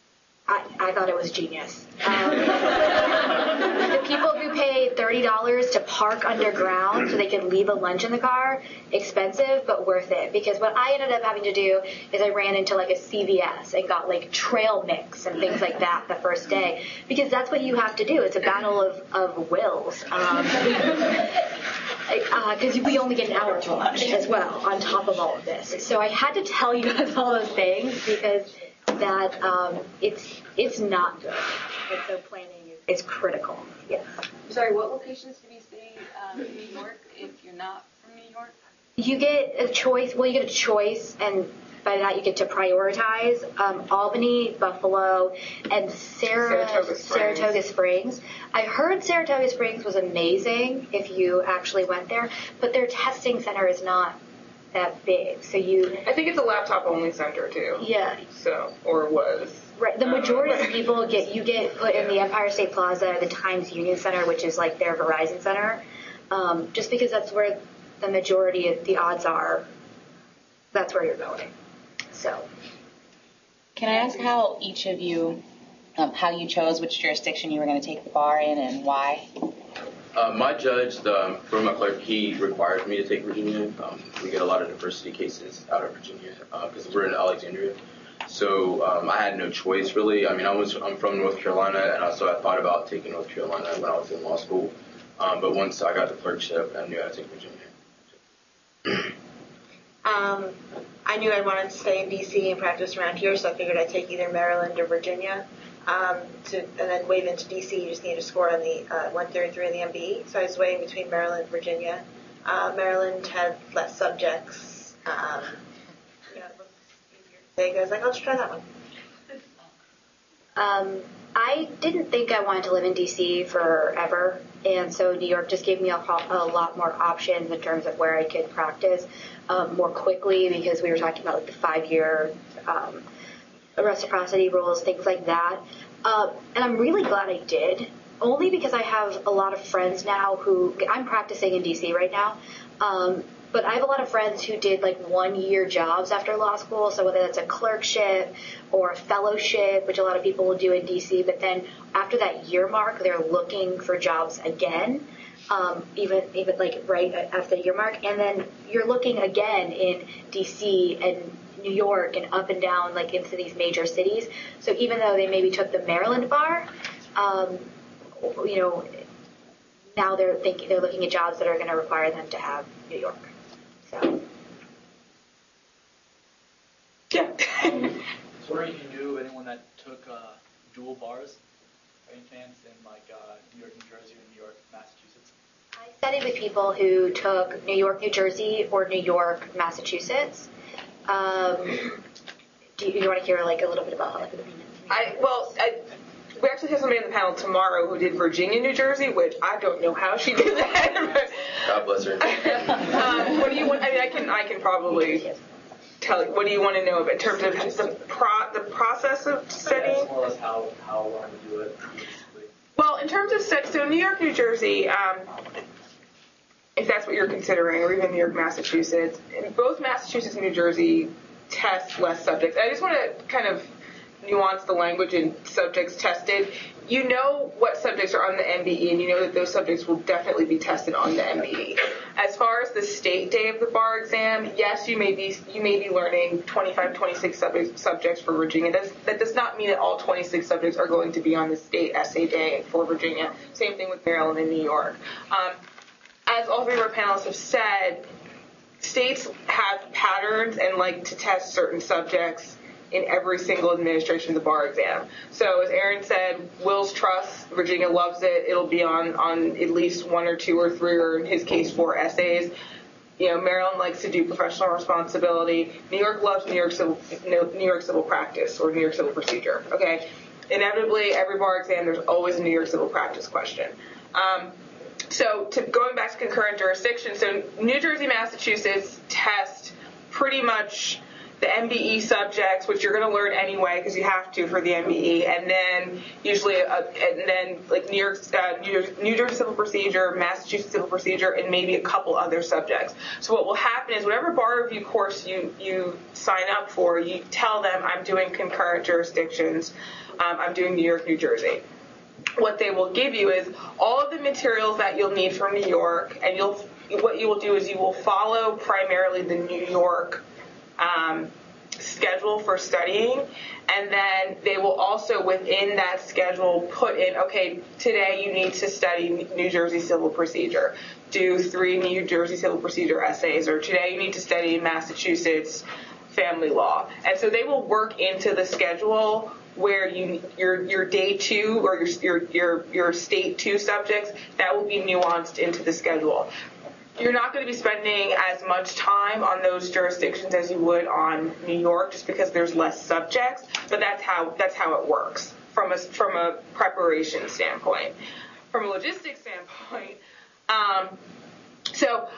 I, I thought it was genius. Um, the people who pay thirty dollars to park underground so they could leave a lunch in the car, expensive but worth it. Because what I ended up having to do is I ran into like a C V S and got like trail mix and things like that the first day. Because that's what you have to do. It's a battle of, of wills. Um, because uh, we only get an hour to lunch as well on top of all of this. So I had to tell you guys all those things because that um, it's it's not good. And so planning is, is critical. Yes. Sorry, what locations did you say um, in New York if you're not from New York? You get a choice. Well, you get a choice, and by that you get to prioritize um, Albany, Buffalo, and Sarah, Saratoga Springs. Saratoga Springs. I heard Saratoga Springs was amazing if you actually went there, but their testing center is not that big. So you. I think it's a laptop-only center too. Yeah. So, or was. Right. The majority of people get you get put in the Empire State Plaza, the Times Union Center, which is like their Verizon Center, um, just because that's where the majority of the odds are. That's where you're going. So. Can I ask how each of you, um, how you chose which jurisdiction you were going to take the bar in and why? Uh, my judge, the, for my clerk, he required me to take Virginia. Um, we get a lot of diversity cases out of Virginia because uh, we're in Alexandria. So um, I had no choice, really. I mean, I was, I'm from North Carolina, and also I thought about taking North Carolina when I was in law school. Um, but once I got the clerkship, I knew I had to take Virginia. um, I knew I wanted to stay in D C and practice around here, so I figured I'd take either Maryland or Virginia. Um, to, and then wave into D C, you just need to score on the uh, one thirty-three on the M B E. So I was weighing between Maryland and Virginia. Uh, Maryland had less subjects. Um, you know, it looks easier to take. I was like, I'll just try that one. Um, I didn't think I wanted to live in D C forever, and so New York just gave me a, a lot more options in terms of where I could practice um, more quickly because we were talking about like the five-year um, reciprocity rules, things like that. Uh, and I'm really glad I did, only because I have a lot of friends now who, I'm practicing in D C right now, um, but I have a lot of friends who did like one-year jobs after law school, so whether that's a clerkship or a fellowship, which a lot of people will do in D C, but then after that year mark, they're looking for jobs again, um, even even like right after the year mark, and then you're looking again in D C and New York and up and down like into these major cities. So even though they maybe took the Maryland bar, um, you know, now they're thinking they're looking at jobs that are going to require them to have New York. So yeah. um, so wondering if you knew anyone that took uh, dual bars by any chance in like uh, New York, New Jersey, or New York, Massachusetts? I studied with people who took New York, New Jersey, or New York, Massachusetts. Um, do you, you want to hear like a little bit about like the I well, I, we actually have somebody on the panel tomorrow who did Virginia, New Jersey, which I don't know how she did that. God bless her. um, what do you want? I mean, I can I can probably tell you. What do you want to know about in terms of the pro the process of studying? Yeah, more or less how how long to do it. Basically. Well, in terms of study, so New York, New Jersey. Um, if that's what you're considering, or even New York, Massachusetts, both Massachusetts and New Jersey test less subjects. I just want to kind of nuance the language in subjects tested. You know what subjects are on the M B E, and you know that those subjects will definitely be tested on the M B E. As far as the state day of the bar exam, yes, you may be you may be learning twenty-five, twenty-six subjects, subjects for Virginia. That's, that does not mean that all twenty-six subjects are going to be on the state essay day for Virginia. Same thing with Maryland and New York. Um, As all three of our panelists have said, states have patterns and like to test certain subjects in every single administration of the bar exam. So as Aaron said, Will's Trust, Virginia loves it. It'll be on, on at least one or two or three, or in his case, four essays. You know, Maryland likes to do professional responsibility. New York loves New York civil, New York civil practice or New York civil procedure. Okay, inevitably, every bar exam, there's always a New York civil practice question. Um, So to, going back to concurrent jurisdiction, so New Jersey, Massachusetts test pretty much the M B E subjects, which you're going to learn anyway because you have to for the M B E, and then usually, a, and then like New York, uh, New, Jersey, New Jersey Civil Procedure, Massachusetts Civil Procedure, and maybe a couple other subjects. So what will happen is whatever bar review course you, you sign up for, you tell them I'm doing concurrent jurisdictions, um, I'm doing New York, New Jersey. What they will give you is all of the materials that you'll need from New York, and you'll what you will do is you will follow primarily the New York um, schedule for studying, and then they will also within that schedule put in, okay, today you need to study New Jersey Civil Procedure, do three New Jersey Civil Procedure essays, or today you need to study Massachusetts family law. And so they will work into the schedule where you your your day two or your your your, your state two subjects, that will be nuanced into the schedule. You're not going to be spending as much time on those jurisdictions as you would on New York, just because there's less subjects. But that's how that's how it works from a from a preparation standpoint. From a logistics standpoint, um, so.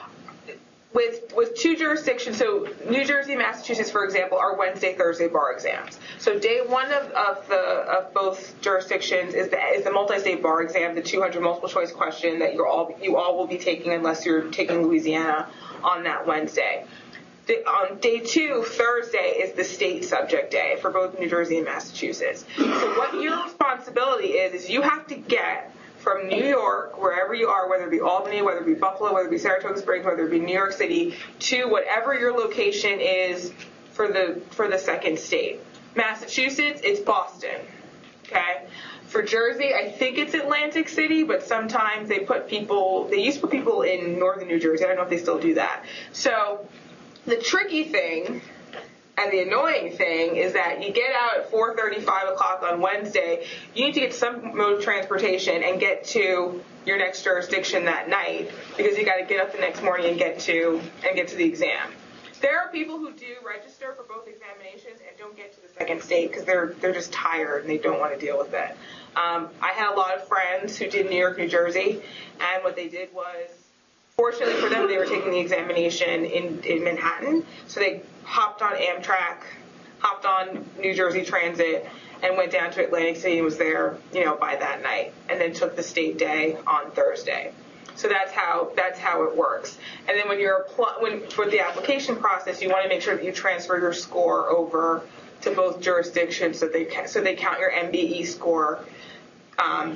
With with two jurisdictions, so New Jersey and Massachusetts, for example, are Wednesday, Thursday bar exams. So day one of, of the of both jurisdictions is the is the multi-state bar exam, the two hundred multiple choice question that you all you all will be taking unless you're taking Louisiana on that Wednesday. The, on day two, Thursday, is the state subject day for both New Jersey and Massachusetts. So what your responsibility is is you have to get from New York, wherever you are, whether it be Albany, whether it be Buffalo, whether it be Saratoga Springs, whether it be New York City, to whatever your location is for the for the second state. Massachusetts, it's Boston. Okay? For Jersey, I think it's Atlantic City, but sometimes they put people, they used to put people in northern New Jersey. I don't know if they still do that. So the tricky thing and the annoying thing is that you get out at four thirty, five o'clock on Wednesday, you need to get some mode of transportation and get to your next jurisdiction that night because you got to get up the next morning and get to and get to the exam. There are people who do register for both examinations and don't get to the second state because they're they're just tired and they don't want to deal with it. Um, I had a lot of friends who did New York, New Jersey, and what they did was, fortunately for them, they were taking the examination in, in Manhattan, so they hopped on Amtrak, hopped on New Jersey Transit, and went down to Atlantic City and was there, you know, by that night, and then took the state day on Thursday. So that's how that's how it works. And then when you're when for the application process, you want to make sure that you transfer your score over to both jurisdictions so they so they count your M B E score um,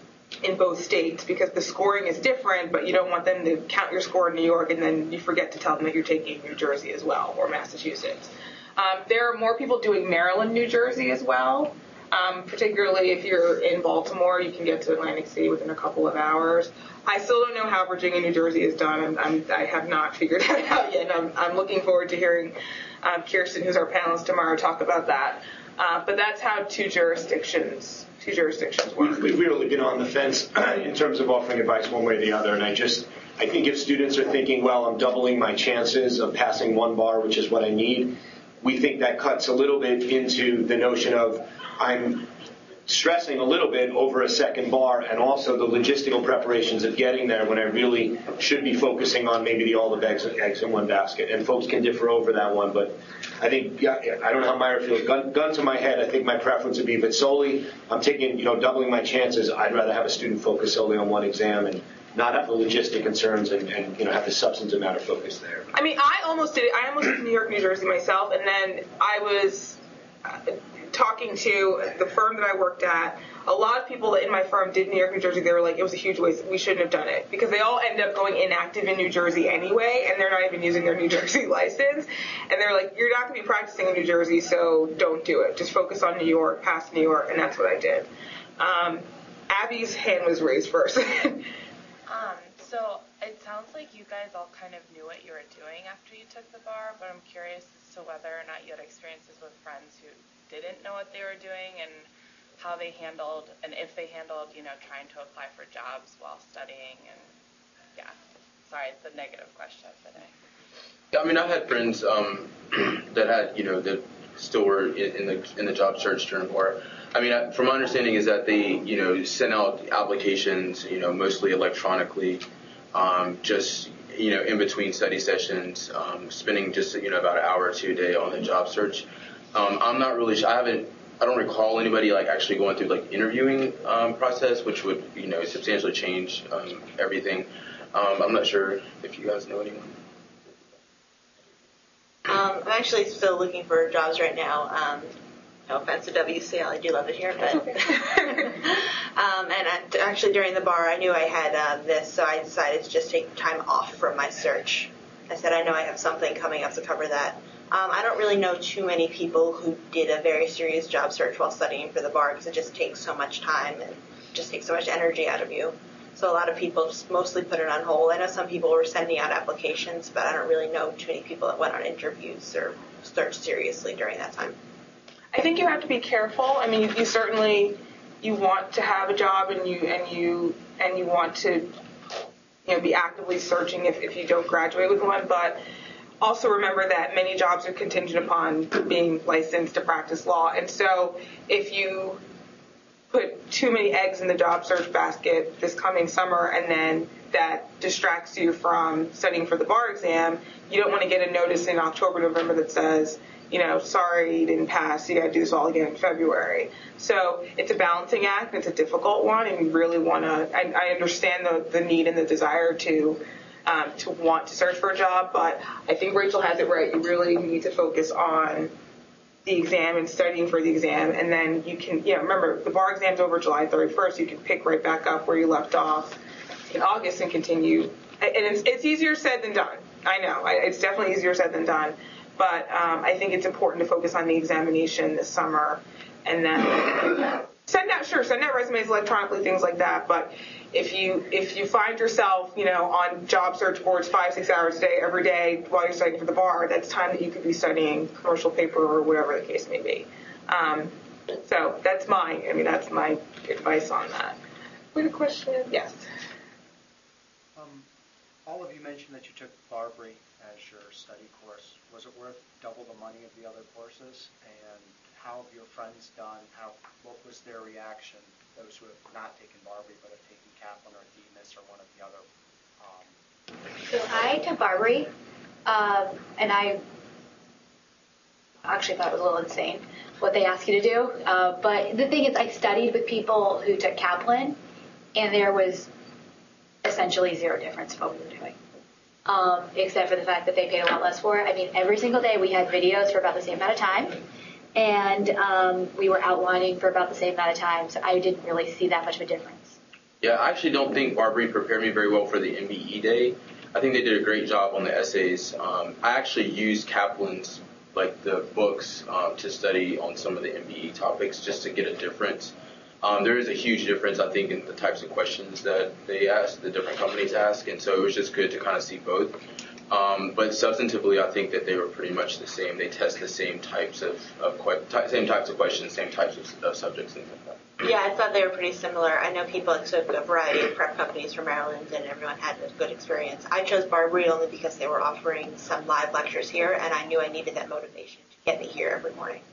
in both states, because the scoring is different, but you don't want them to count your score in New York and then you forget to tell them that you're taking New Jersey as well, or Massachusetts. Um, there are more people doing Maryland, New Jersey as well. Um, particularly if you're in Baltimore, you can get to Atlantic City within a couple of hours. I still don't know how Virginia, New Jersey is done. I'm, I'm, I have not figured that out yet. I'm, I'm looking forward to hearing um, Kirsten, who's our panelist tomorrow, talk about that. Uh, but that's how two jurisdictions two jurisdictions work. We've really been on the fence in terms of offering advice one way or the other, and I just I think if students are thinking, well, I'm doubling my chances of passing one bar, which is what I need, we think that cuts a little bit into the notion of I'm stressing a little bit over a second bar and also the logistical preparations of getting there when I really should be focusing on maybe the all the eggs, eggs in one basket. And folks can differ over that one, but I think, yeah, I don't know how Myra feels. Gun, gun to my head, I think my preference would be, but solely I'm taking, you know, doubling my chances. I'd rather have a student focus solely on one exam and not have the logistic concerns and, and you know, have the substantive matter focus there. I mean, I almost did it. I almost did New York, New Jersey myself, and then I was uh, talking to the firm that I worked at. A lot of people in my firm did New York, New Jersey. They were like, it was a huge waste. We shouldn't have done it, because they all end up going inactive in New Jersey anyway, and they're not even using their New Jersey license. And they're like, you're not going to be practicing in New Jersey, so don't do it. Just focus on New York, pass New York, and that's what I did. Um, Abby's hand was raised first. um, so it sounds like you guys all kind of knew what you were doing after you took the bar, but I'm curious as to whether or not you had experiences with friends who didn't know what they were doing and how they handled, and if they handled, you know, trying to apply for jobs while studying. And yeah, sorry, it's a negative question today. Yeah, I mean, I've had friends um, that had, you know, that still were in, in the in the job search during bar. I mean, from my understanding is that they, you know, sent out applications, you know, mostly electronically, um, just you know, in between study sessions, um, spending just, you know, about an hour or two a day on the job search. Um, I'm not really sure. I haven't, I don't recall anybody like actually going through like interviewing um, process, which would, you know, substantially change um, everything. Um, I'm not sure if you guys know anyone. Um, I'm actually still looking for jobs right now. Um, no offense to W C L, I do love it here, but um, and I, actually during the bar, I knew I had uh, this, so I decided to just take time off from my search. I said I know I have something coming up to cover that. Um, I don't really know too many people who did a very serious job search while studying for the bar because it just takes so much time and just takes so much energy out of you. So a lot of people just mostly put it on hold. I know some people were sending out applications, but I don't really know too many people that went on interviews or searched seriously during that time. I think you have to be careful. I mean, you, you certainly you want to have a job and you and you and you want to you know be actively searching if, if you don't graduate with one, but also remember that many jobs are contingent upon being licensed to practice law. And so if you put too many eggs in the job search basket this coming summer and then that distracts you from studying for the bar exam, you don't want to get a notice in October, November that says, you know, sorry, you didn't pass, you got to do this all again in February. So it's a balancing act, and it's a difficult one, and you really want to, I, I understand the, the need and the desire to um, to want to search for a job, but I think Rachel has it right. You really need to focus on the exam and studying for the exam, and then you can, you know, remember, the bar exam's over July thirty-first, you can pick right back up where you left off in August and continue. And it's, it's easier said than done. I know. It's definitely easier said than done. But um, I think it's important to focus on the examination this summer, and then send out, sure, send out resumes electronically, things like that. But if you if you find yourself, you know, on job search boards five, six hours a day, every day while you're studying for the bar, that's time that you could be studying commercial paper or whatever the case may be. Um, so that's my, I mean, that's my advice on that. We had a question? Yes. Um, all of you mentioned that you took Barbary as your study course. Was it worth double the money of the other courses? And how have your friends done? How, what was their reaction, those who have not taken Barbary but have taken Kaplan or Demas or one of the other? Um, so I took Barbary, um, and I actually thought it was a little insane what they ask you to do. Uh, but the thing is, I studied with people who took Kaplan, and there was essentially zero difference in what we were doing. Um, except for the fact that they paid a lot less for it. I mean, every single day we had videos for about the same amount of time, and um, we were outlining for about the same amount of time, so I didn't really see that much of a difference. Yeah, I actually don't think Barbary prepared me very well for the M B E day. I think they did a great job on the essays. Um, I actually used Kaplan's, like the books, um, to study on some of the M B E topics just to get a difference. Um, there is a huge difference, I think, in the types of questions that they ask, the different companies ask, and so it was just good to kind of see both. Um, but substantively, I think that they were pretty much the same. They test the same types of, of que- ty- same types of questions, same types of, of subjects, things like that. Yeah, I thought they were pretty similar. I know people took a variety of prep companies from Maryland, and everyone had a good experience. I chose Barbary only because they were offering some live lectures here, and I knew I needed that motivation to get me here every morning.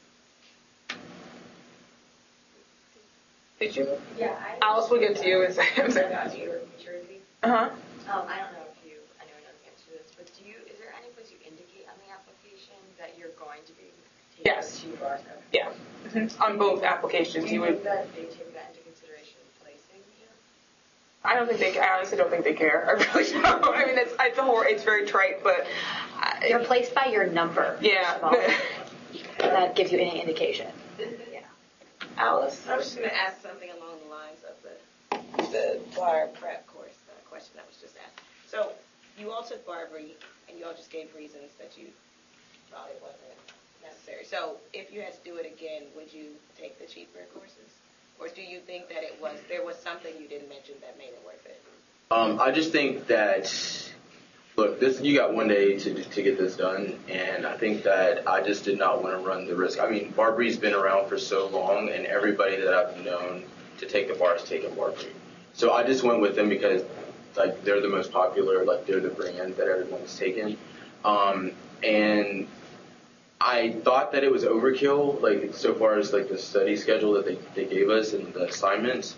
Did you? Yeah. I Alice, we'll get to you. Is I'm sorry. New York, New Jersey. Uh-huh. Um, I don't know if you, I know I know the answer to this, but do you, is there any place you indicate on the application that you're going to be taking Yes. two bars? Yeah. Mm-hmm. On both applications, Do you, you would. think that they take that into consideration in placing you? I don't think they. I honestly don't think they care. I really don't. I mean, it's it's a horror. It's very trite, but I, You're placed by your number. Yeah. That gives you any indication. Yeah. Alice. I was just going to ask something along the lines of the the bar prep course uh, question that was just asked. So you all took Barbary, and you all just gave reasons that you thought it wasn't necessary. So if you had to do it again, would you take the cheaper courses, or do you think that it was there was something you didn't mention that made it worth it? Um, I just think that, look, this you got one day to to get this done, and I think that I just did not want to run the risk. I mean, Barbary's been around for so long, and everybody that I've known to take the bar has taken Barbary. So I just went with them because, like, they're the most popular, like, they're the brand that everyone's taken. Um, and I thought that it was overkill, like, so far as, like, the study schedule that they, they gave us and the assignments.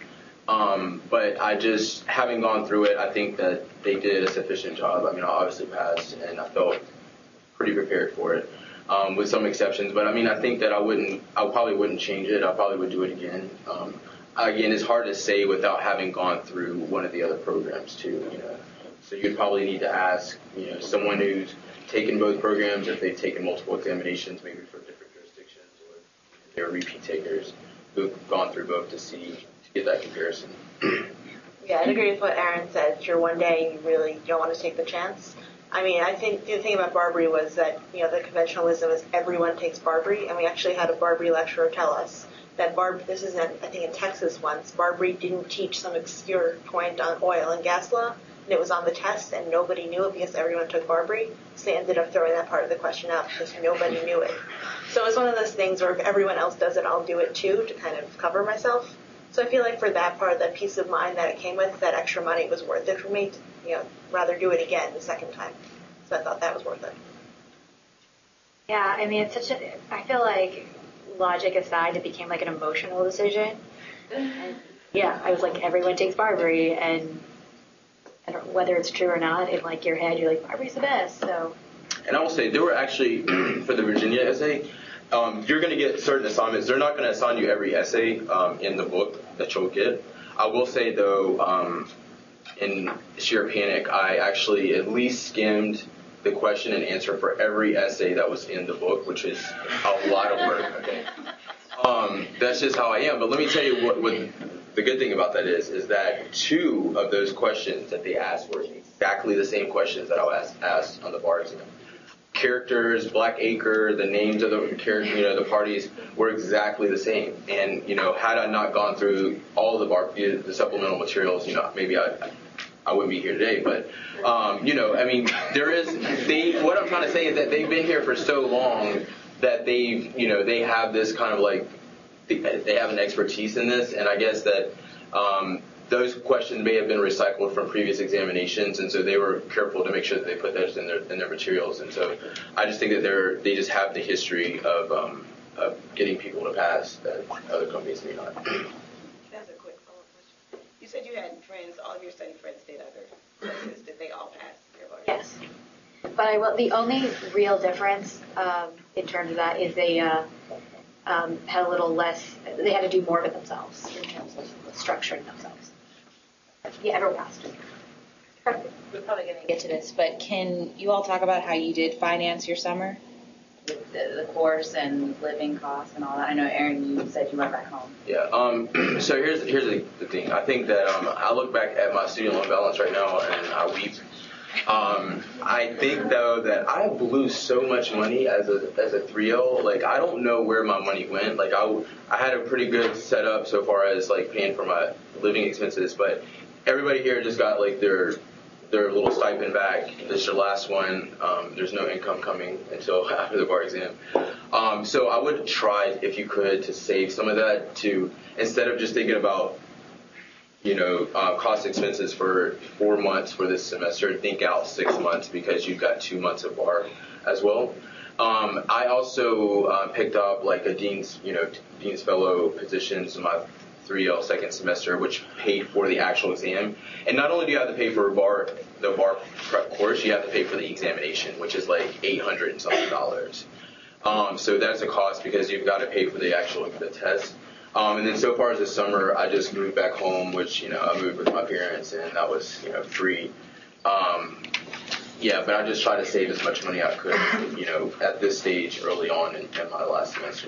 Um, but I just, having gone through it, I think that they did a sufficient job. I mean, I obviously passed, and I felt pretty prepared for it, um, with some exceptions. But I mean, I think that I wouldn't, I probably wouldn't change it. I probably would do it again. Um, again, it's hard to say without having gone through one of the other programs too, you know. So you'd probably need to ask, you know, someone who's taken both programs, if they've taken multiple examinations, maybe for different jurisdictions, or they're repeat takers who've gone through both to see, to get that comparison. Yeah, I'd agree with what Aaron said. If you're one day, you really don't want to take the chance. I mean, I think the thing about Barbary was that, you know, the conventional wisdom is everyone takes Barbary, and we actually had a Barbary lecturer tell us that Barb, this is in, I think in Texas once, Barbary didn't teach some obscure point on oil and gas law, and it was on the test, and nobody knew it because everyone took Barbary, so they ended up throwing that part of the question out because nobody knew it. So it was one of those things where if everyone else does it, I'll do it too, to kind of cover myself. So I feel like for that part, that peace of mind that it came with, that extra money was worth it for me to, you know, rather do it again the second time. So I thought that was worth it. Yeah, I mean, it's such a, I feel like, logic aside, it became like an emotional decision. And yeah, I was like, everyone takes Barbary, and I don't, whether it's true or not, in like your head, you're like, Barbary's the best, so. And I will say, there were actually, for the Virginia essay, um, you're going to get certain assignments. They're not going to assign you every essay um, in the book that you'll get. I will say, though, um, in sheer panic, I actually at least skimmed the question and answer for every essay that was in the book, which is a lot of work. Okay, um, that's just how I am. But let me tell you what, what the good thing about that is, is that two of those questions that they asked were exactly the same questions that I was asked on the bar exam. Characters, Black Acre, the names of the character, you know, the parties were exactly the same. And you know, had I not gone through all the bar, the supplemental materials, you know, maybe I, I wouldn't be here today. But um, you know, I mean, there is they. What I'm trying to say is that they've been here for so long that they've, you know, they have this kind of like they, they have an expertise in this, and I guess that. Um, Those questions may have been recycled from previous examinations, and so they were careful to make sure that they put those in their in their materials. And so I just think that they're they just have the history of um, of getting people to pass that other companies may not. That's a quick follow-up question. You said you had friends, all of your study friends did other courses. Did they all pass your bar? Yes. But I will, the only real difference um, in terms of that is they uh, um, had a little less, they had to do more of it themselves in terms of structuring themselves. Yeah, everyone passed. We're probably going to get to this, but can you all talk about how you did finance your summer? With the, the course and living costs and all that. I know, Aaron, you said you went back home. Yeah. Um, so here's here's the, the thing. I think that um, I look back at my student loan balance right now and I weep. Um, I think though that I blew so much money as a as a three L. Like I don't know where my money went. Like I, I had a pretty good setup so far as like paying for my living expenses, but everybody here just got like their their little stipend back. This is your last one. Um, there's no income coming until after the bar exam. Um, so I would try, if you could, to save some of that to instead of just thinking about, you know, uh, cost expenses for four months for this semester, think out six months because you've got two months of bar as well. Um, I also uh, picked up like a dean's, you know, dean's fellow positions in my three L second semester, which paid for the actual exam. And not only do you have to pay for bar, the bar prep course, you have to pay for the examination, which is like eight hundred and something dollars. Um, so that's a cost because you've got to pay for the actual the test. Um, and then so far as the summer, I just moved back home, which, you know, I moved with my parents and that was, you know, free. Um, yeah, but I just try to save as much money I could, you know, at this stage early on in, in my last semester.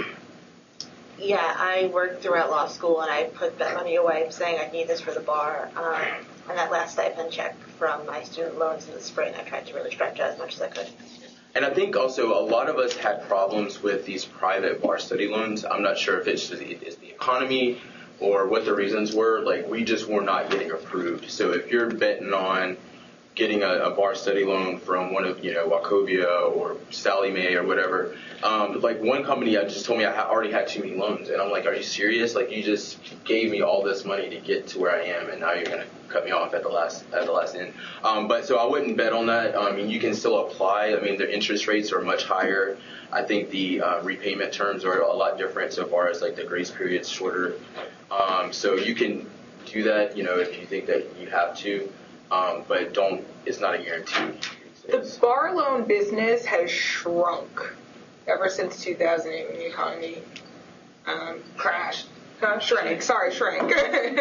Yeah, I worked throughout law school and I put that money away saying I need this for the bar. Um, and that last stipend check from my student loans in the spring, I tried to really stretch out as much as I could. And I think also a lot of us had problems with these private bar study loans. I'm not sure if it's the, it's the economy or what the reasons were. Like, we just were not getting approved. So if you're betting on getting a, a bar study loan from one of, you know, Wachovia or Sallie Mae or whatever, um, like one company I just told me I ha- already had too many loans. And I'm like, are you serious? Like, you just gave me all this money to get to where I am, and now you're going to cut me off at the last at the last end. Um, but so I wouldn't bet on that. I mean, you can still apply. I mean, the interest rates are much higher. I think the uh, repayment terms are a lot different so far as like the grace period's shorter. Um, so you can do that, you know, if you think that you have to, um, but don't. It's not a guarantee. The bar loan business has shrunk ever since two thousand eight when the economy um, crashed. Uh, shrank. Sorry, shrank.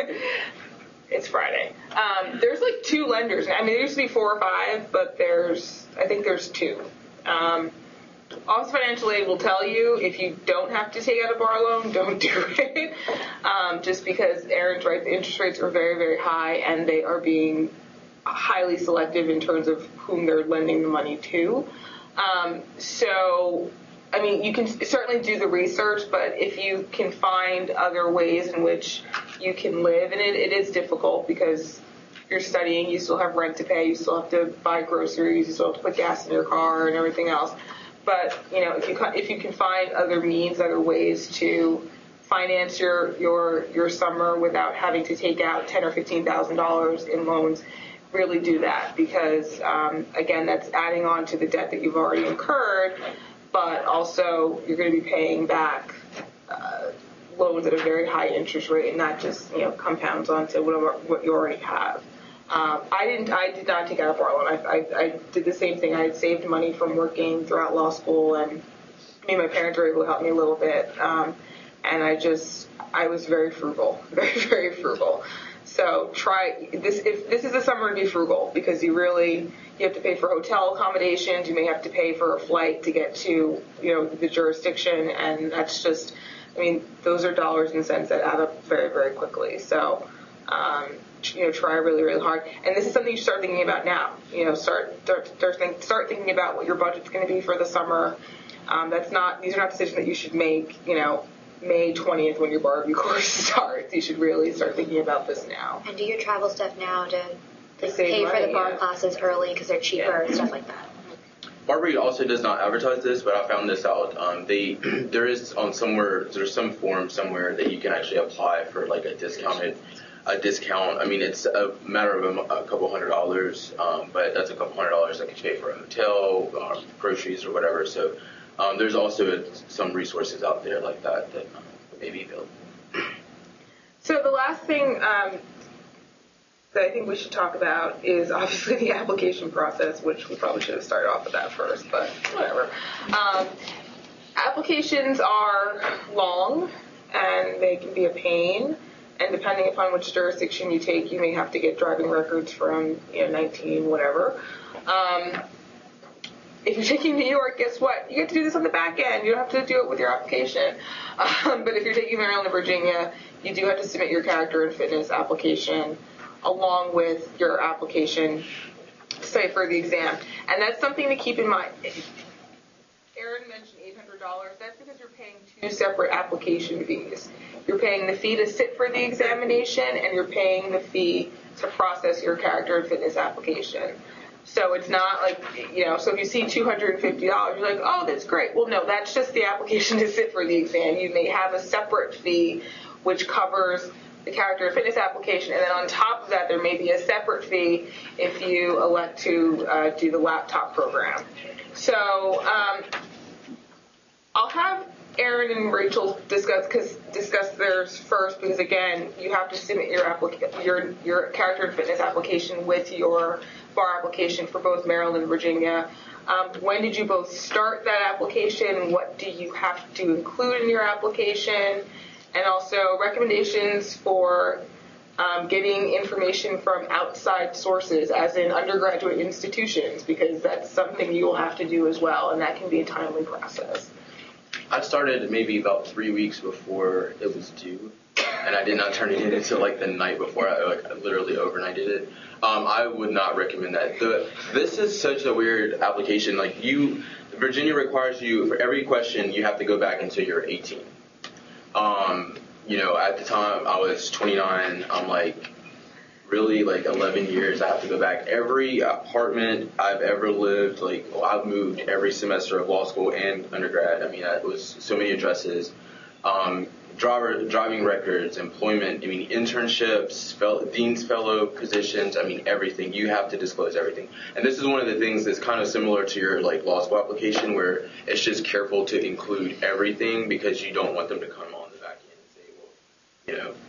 It's Friday. Um, there's like two lenders. I mean, there used to be four or five, but there's, I think there's two. Um, Office Financial Aid will tell you if you don't have to take out a bar loan, don't do it. um, just because Aaron's right, the interest rates are very, very high, and they are being highly selective in terms of whom they're lending the money to. Um, so, I mean, you can certainly do the research, but if you can find other ways in which you can live, and it, it is difficult because you're studying, you still have rent to pay, you still have to buy groceries, you still have to put gas in your car and everything else. But, you know, if you if you can find other means, other ways to finance your your your summer without having to take out ten or fifteen thousand dollars in loans, really do that, because um, again, that's adding on to the debt that you've already incurred, but also you're going to be paying back uh, loans at a very high interest rate, and that just, you know, compounds onto whatever what you already have. Um, I didn't. I did not take out a bar loan. I, I, I did the same thing. I had saved money from working throughout law school, and me and my parents were able to help me a little bit. Um, and I just, I was very frugal, very, very frugal. So try this. If this is a summer to be frugal, because you really you have to pay for hotel accommodations. You may have to pay for a flight to get to, you know, the jurisdiction, and that's just. I mean, those are dollars and cents that add up very, very quickly. So. Um, you know, try really, really hard. And this is something you should start thinking about now. You know, start start start, think, start thinking about what your budget's going to be for the summer. Um, that's not; these are not decisions that you should make, you know, May twentieth when your barbecue course starts. You should really start thinking about this now. And do your travel stuff now to, to To save pay for money, the bar yeah. classes early because they're cheaper and stuff like that. Barbary also does not advertise this, but I found this out. Um, they there is on somewhere there's some form somewhere that you can actually apply for like a discounted a discount. I mean, it's a matter of a, a couple hundred dollars, um, but that's a couple hundred dollars that can pay for a hotel, um, groceries, or whatever. So um, there's also some resources out there like that that um, may be available. So the last thing um, that I think we should talk about is obviously the application process, which we probably should have started off with that first, but whatever. Um, applications are long, and they can be a pain. And depending upon which jurisdiction you take, you may have to get driving records from, you know, nineteen, whatever. Um, if you're taking New York, guess what? You get to do this on the back end. You don't have to do it with your application. Um, but if you're taking Maryland and Virginia, you do have to submit your character and fitness application along with your application, say, for the exam. And that's something to keep in mind. Aaron mentioned eight hundred dollars. That's because you're paying two separate application fees. You're paying the fee to sit for the examination, and you're paying the fee to process your character and fitness application. So it's not like, you know, so if you see two hundred fifty dollars, you're like, oh, that's great. Well, no, that's just the application to sit for the exam. You may have a separate fee which covers the character and fitness application, and then on top of that, there may be a separate fee if you elect to uh, do the laptop program. So um, I'll have Aaron and Rachel discuss cause, discuss theirs first, because again, you have to submit your applica- your your character and fitness application with your bar application for both Maryland and Virginia. Um, when did you both start that application? What do you have to include in your application? And also recommendations for um, getting information from outside sources, as in undergraduate institutions, because that's something you will have to do as well, and that can be a timely process. I started maybe about three weeks before it was due, and I did not turn it in until like the night before. I like I literally overnighted it. Um, I would not recommend that. The, this is such a weird application. Like you, Virginia requires you for every question you have to go back until you're eighteen. Um, you know, at the time I was twenty-nine. I'm like, really, like eleven years I have to go back. Every apartment I've ever lived, like, well, I've moved every semester of law school and undergrad. I mean, it was so many addresses. Um, driver, driving records, employment, I mean, internships, fel- dean's fellow positions, I mean, everything. You have to disclose everything. And this is one of the things that's kind of similar to your, like, law school application, where it's just careful to include everything because you don't want them to come on the back end and say, well, you know,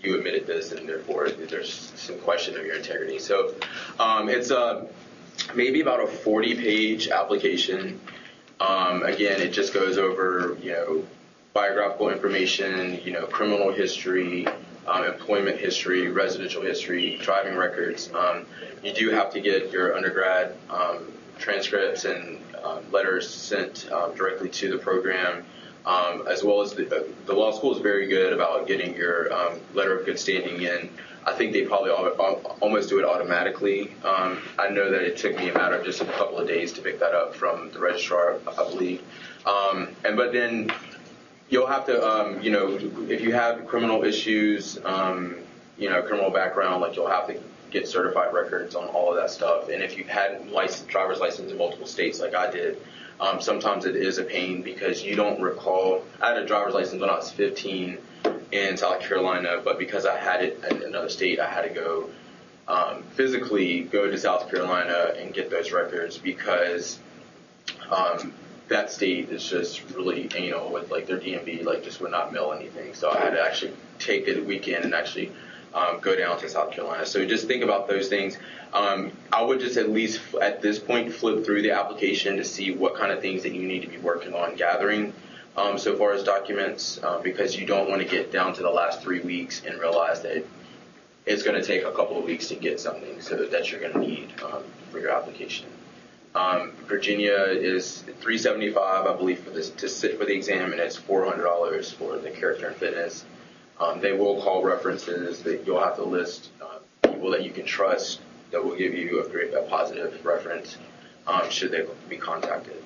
you admitted this, and therefore there's some question of your integrity. So um, it's uh, maybe about a forty-page application. Um, again, it just goes over, you know, biographical information, you know, criminal history, um, employment history, residential history, driving records. Um, you do have to get your undergrad um, transcripts and um, letters sent um, directly to the program, um, as well as the, uh, the law school is very good about getting your um, letter of good standing in. I think they probably al- al- almost do it automatically. Um, I know that it took me a matter of just a couple of days to pick that up from the registrar, I believe. Um, and but then you'll have to, um, you know, if you have criminal issues, um, you know, criminal background, like you'll have to get certified records on all of that stuff. And if you've had license, driver's license in multiple states like I did, um, sometimes it is a pain because you don't recall. I had a driver's license when I was fifteen in South Carolina, but because I had it in another state, I had to go um, physically go to South Carolina and get those records because um, that state is just really anal with like their D M V, like just would not mail anything. So I had to actually take the weekend and actually um, go down to South Carolina. So just think about those things. Um, I would just at least at this point flip through the application to see what kind of things that you need to be working on gathering. Um, so far as documents, uh, because you don't want to get down to the last three weeks and realize that it's going to take a couple of weeks to get something so that you're going to need um, for your application. Um, Virginia is three hundred seventy-five dollars, I believe, for this to sit for the exam, and it's four hundred dollars for the character and fitness. Um, they will call references. That you'll have to list uh, people that you can trust that will give you a great, a positive reference um, should they be contacted.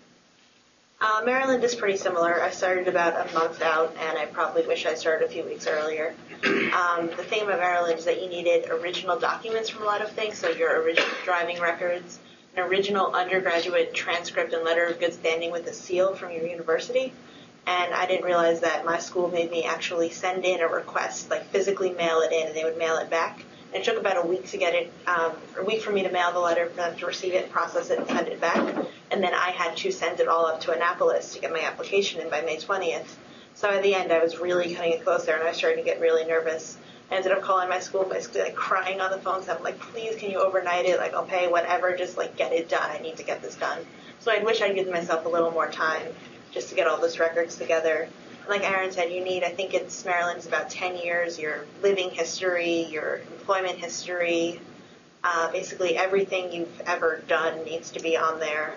Uh, Maryland is pretty similar. I started about a month out, and I probably wish I started a few weeks earlier. Um, the thing about Maryland is that you needed original documents from a lot of things, so your original driving records, an original undergraduate transcript and letter of good standing with a seal from your university. And I didn't realize that my school made me actually send in a request, like physically mail it in, and they would mail it back. And it took about a week to get it, um, a week for me to mail the letter, for them to receive it, process it, and send it back. And then I had to send it all up to Annapolis to get my application in by May twentieth. So at the end, I was really cutting it close there, and I was starting to get really nervous. I ended up calling my school, basically like crying on the phone. So I'm like, please, can you overnight it? Like, I'll pay whatever, just like get it done. I need to get this done. So I wish I'd given myself a little more time just to get all those records together. Like Aaron said, you need, I think it's Maryland's about ten years, your living history, your employment history, uh, basically everything you've ever done needs to be on there.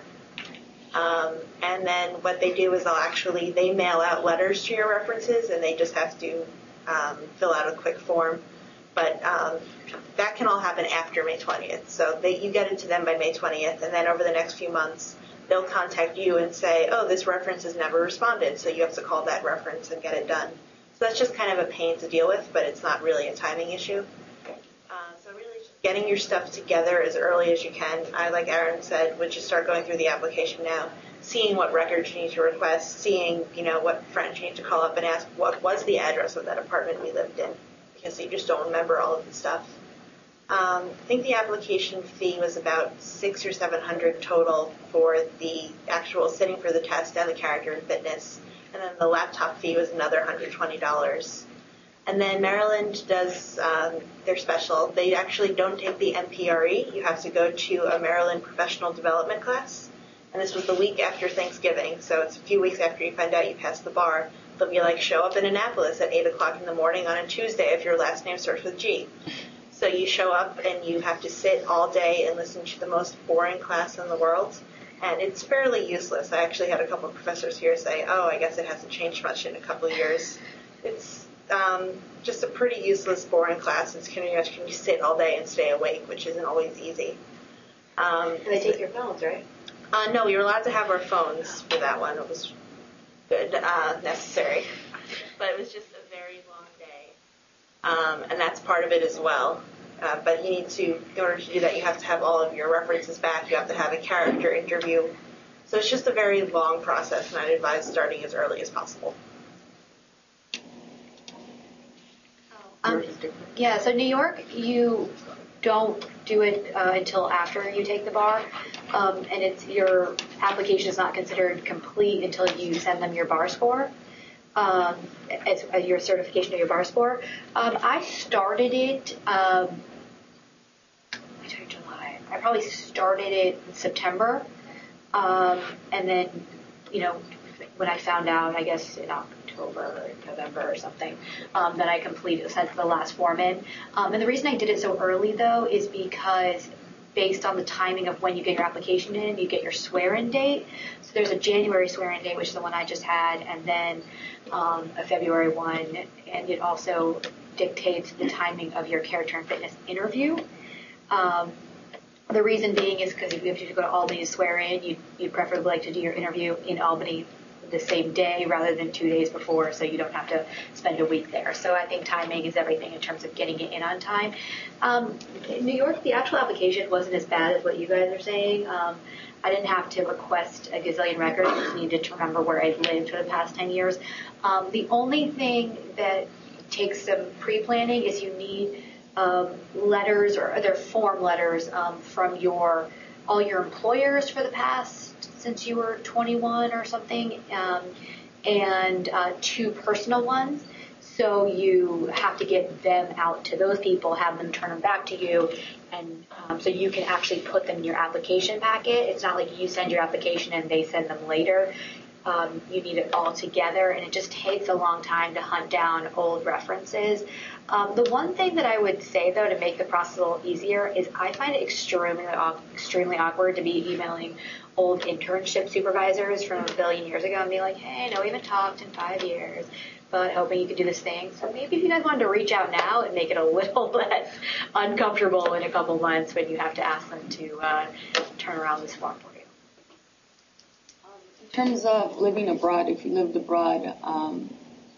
Um, and then what they do is they'll actually, they mail out letters to your references, and they just have to um, fill out a quick form. But um, that can all happen after May twentieth. So they, you get it to them by May twentieth, and then over the next few months, they'll contact you and say, oh, this reference has never responded, so you have to call that reference and get it done. So that's just kind of a pain to deal with, but it's not really a timing issue. Uh, so really just getting your stuff together as early as you can. I, like Aaron said, would just start going through the application now, seeing what records you need to request, seeing, you know, what friends you need to call up and ask what was the address of that apartment we lived in, because you just don't remember all of the stuff. Um, I think the application fee was about six or seven hundred total for the actual sitting for the test and the character and fitness, and then the laptop fee was another one hundred twenty dollars. And then Maryland does um, their special. They actually don't take the M P R E. You have to go to a Maryland professional development class, and this was the week after Thanksgiving, so it's a few weeks after you find out you passed the bar. They'll be like, show up in Annapolis at eight o'clock in the morning on a Tuesday if your last name starts with G. So you show up and you have to sit all day and listen to the most boring class in the world. And it's fairly useless. I actually had a couple of professors here say, oh, I guess it hasn't changed much in a couple of years. It's um, just a pretty useless, boring class. It's kind of can you sit all day and stay awake, which isn't always easy. Um, and they take your phones, right? Uh, no, we were allowed to have our phones for that one. It was good, uh, necessary. But it was just a very long day. Um, and that's part of it as well. Uh, but you need to, in order to do that, you have to have all of your references back. You have to have a character interview. So it's just a very long process, and I'd advise starting as early as possible. Um, yeah, so New York, you don't do it uh, until after you take the bar, um, and it's your application is not considered complete until you send them your bar score. um, as, as your certification of your bar score. Um, I started it. Um, I took July. I probably started it in September, um, and then, you know, when I found out, I guess in October or November or something, um, that I completed, sent the last form in. Um, and the reason I did it so early, though, is because based on the timing of when you get your application in, you get your swear-in date. So there's a January swear-in date, which is the one I just had, and then um, a February one, and it also dictates the timing of your character and fitness interview. Um, the reason being is because if you have to go to Albany to swear in, you'd, you'd preferably like to do your interview in Albany the same day rather than two days before, so you don't have to spend a week there. So I think timing is everything in terms of getting it in on time. Um, in New York, the actual application wasn't as bad as what you guys are saying. Um, I didn't have to request a gazillion records. I just needed to remember where I've lived for the past ten years. Um, the only thing that takes some pre-planning is you need um, letters or other form letters um, from your all your employers for the past since you were twenty-one or something, um, and uh, two personal ones. So you have to get them out to those people, have them turn them back to you, and um, so you can actually put them in your application packet. It's not like you send your application and they send them later. Um, you need it all together, and it just takes a long time to hunt down old references. Um, the one thing that I would say, though, to make the process a little easier is I find it extremely, extremely awkward to be emailing old internship supervisors from a billion years ago and be like, hey, no, we haven't talked in five years, but hoping you could do this thing. So maybe if you guys wanted to reach out now and make it a little less uncomfortable in a couple months when you have to ask them to uh, turn around this form for you. In terms of living abroad, if you lived abroad, um,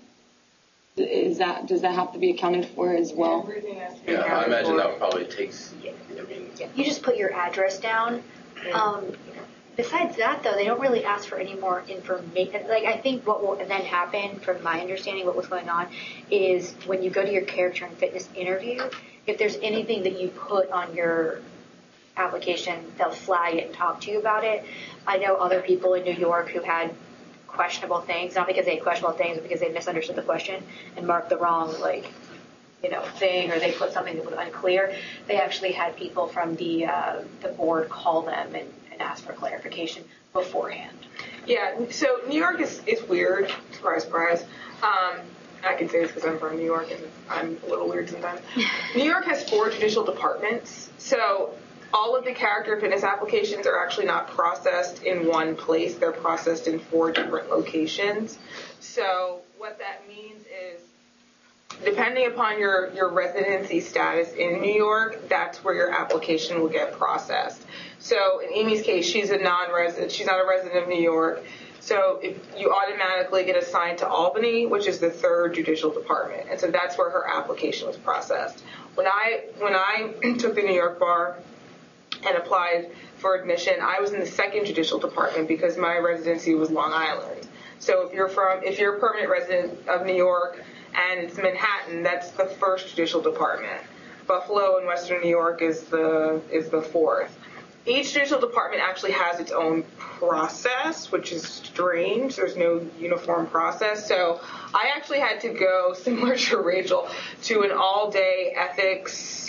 is that does that have to be accounted for as well? Yeah, I imagine that probably takes. I mean, You just put your address down. Um, besides that, though, they don't really ask for any more information. Like, I think what will then happen, from my understanding, what was going on, is when you go to your character and fitness interview, if there's anything that you put on your application, they'll flag it and talk to you about it. I know other people in New York who had questionable things, not because they had questionable things, but because they misunderstood the question and marked the wrong, like, you know, thing, or they put something that was unclear. They actually had people from the uh, the board call them and, and ask for clarification beforehand. Yeah, so New York is, is weird. Surprise, surprise. Um, I can say this because I'm from New York and I'm a little weird sometimes. New York has four judicial departments, so all of the character fitness applications are actually not processed in one place. They're processed in four different locations. So what that means is, depending upon your, your residency status in New York, that's where your application will get processed. So in Amy's case, she's a non-resident. She's not a resident of New York. So if you automatically get assigned to Albany, which is the third judicial department. And so that's where her application was processed. When I when I took the New York bar and applied for admission, I was in the second judicial department because my residency was Long Island. So if you're from if you're a permanent resident of New York and it's Manhattan, that's the first judicial department. Buffalo and Western New York is the is the fourth. Each judicial department actually has its own process, which is strange. There's no uniform process. So I actually had to go, similar to Rachel, to an all-day ethics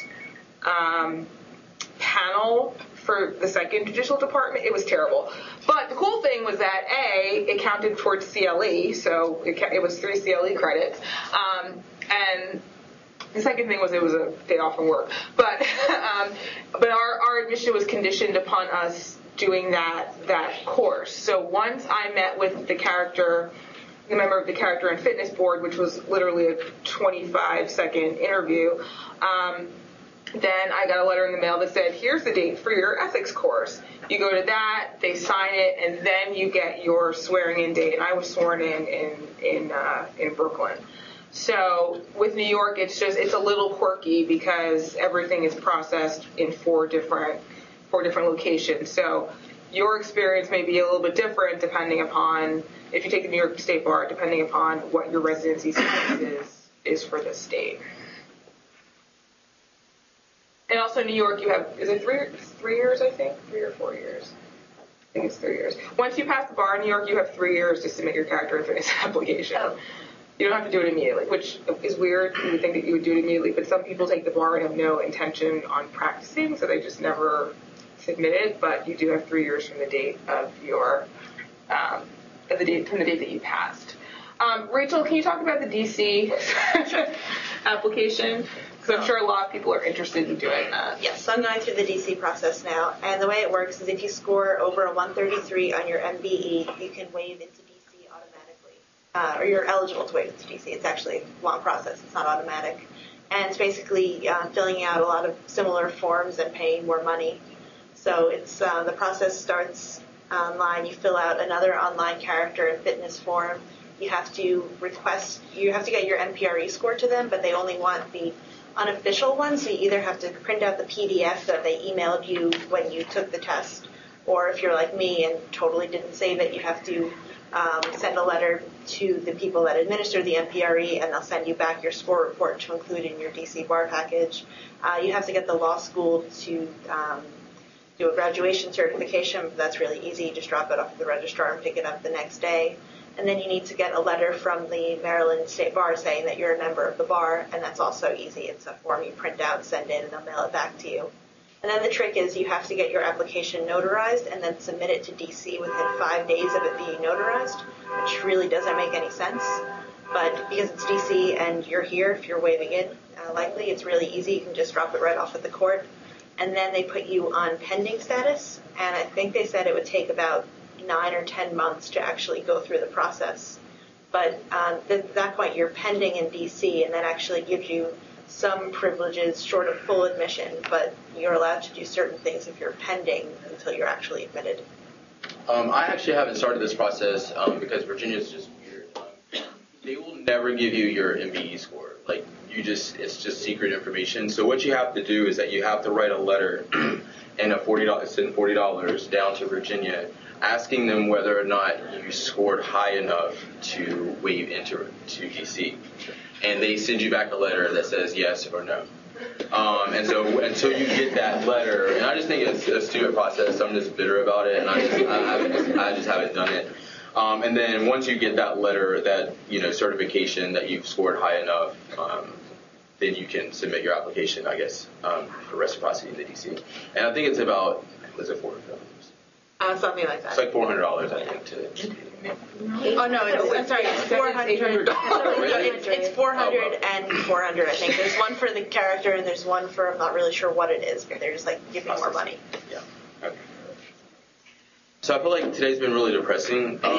um, panel for the second judicial department. It was terrible. But the cool thing was that, A, it counted towards C L E, so it, it was three C L E credits. Um, and the second thing was it was a day off from work. But um, but our, our admission was conditioned upon us doing that that course. So once I met with the character, the member of the Character and Fitness Board, which was literally a twenty-five second interview, um, then I got a letter in the mail that said, here's the date for your ethics course. You go to that, they sign it, and then you get your swearing in date. And I was sworn in in in, uh, in Brooklyn. So with New York, it's just it's a little quirky because everything is processed in four different four different locations. So your experience may be a little bit different depending upon if you take the New York State Bar, depending upon what your residency status is is for the state. And also in New York, you have is it three three years I think three or four years. think it's three years. Once you pass the bar in New York, you have three years to submit your character and fitness application. Oh. You don't have to do it immediately, which is weird. You would think that you would do it immediately, but some people take the bar and have no intention on practicing, so they just never submit it. But you do have three years from the date of your, um, of the date from the date that you passed. Um, Rachel, can you talk about the D C application? Because I'm sure a lot of people are interested in doing that. Yes, so I'm going through the D C process now, and the way it works is if you score over a one thirty-three on your M B E, you can waive into D C automatically, uh, or you're eligible to waive into D C. It's actually a long process. It's not automatic. And it's basically uh, filling out a lot of similar forms and paying more money. So it's uh, the process starts online. You fill out another online character and fitness form. You have to request, you have to get your N P R E score to them, but they only want the unofficial one, so you either have to print out the P D F that they emailed you when you took the test, or if you're like me and totally didn't save it, you have to um, send a letter to the people that administer the N P R E, and they'll send you back your score report to include in your D C bar package. Uh, you have to get the law school to um, do a graduation certification, but that's really easy. You just drop it off at the registrar and pick it up the next day. And then you need to get a letter from the Maryland State Bar saying that you're a member of the bar, and that's also easy. It's a form you print out, send in, and they'll mail it back to you. And then the trick is you have to get your application notarized and then submit it to D C within five days of it being notarized, which really doesn't make any sense. But because it's D C and you're here, if you're waiving it, uh, likely it's really easy. You can just drop it right off at the court. And then they put you on pending status, and I think they said it would take about nine or ten months to actually go through the process. But um, at that point, you're pending in D C, and that actually gives you some privileges short of full admission, but you're allowed to do certain things if you're pending until you're actually admitted. Um, I actually haven't started this process um, because Virginia is just weird. Um, they will never give you your M B E score. Like, you just, it's just secret information. So what you have to do is that you have to write a letter and a forty dollars, send forty dollars down to Virginia, asking them whether or not you scored high enough to waive into to D C. And they send you back a letter that says yes or no. Um, and so until you get that letter, and I just think it's a stupid process. I'm just bitter about it, and I just I, haven't, I just haven't done it. Um, and then once you get that letter, that you know certification that you've scored high enough, um, then you can submit your application, I guess, um, for reciprocity in the D C. And I think it's about was it four hundred dollars? Uh, something like that. It's like four hundred dollars, I think. To, to oh no, it's, I'm sorry, it's four hundred. It's, it's four hundred and four hundred. I think there's one for the character and there's one for I'm not really sure what it is, but they're just like giving more money. Yeah. Okay. So I feel like today's been really depressing. Um, but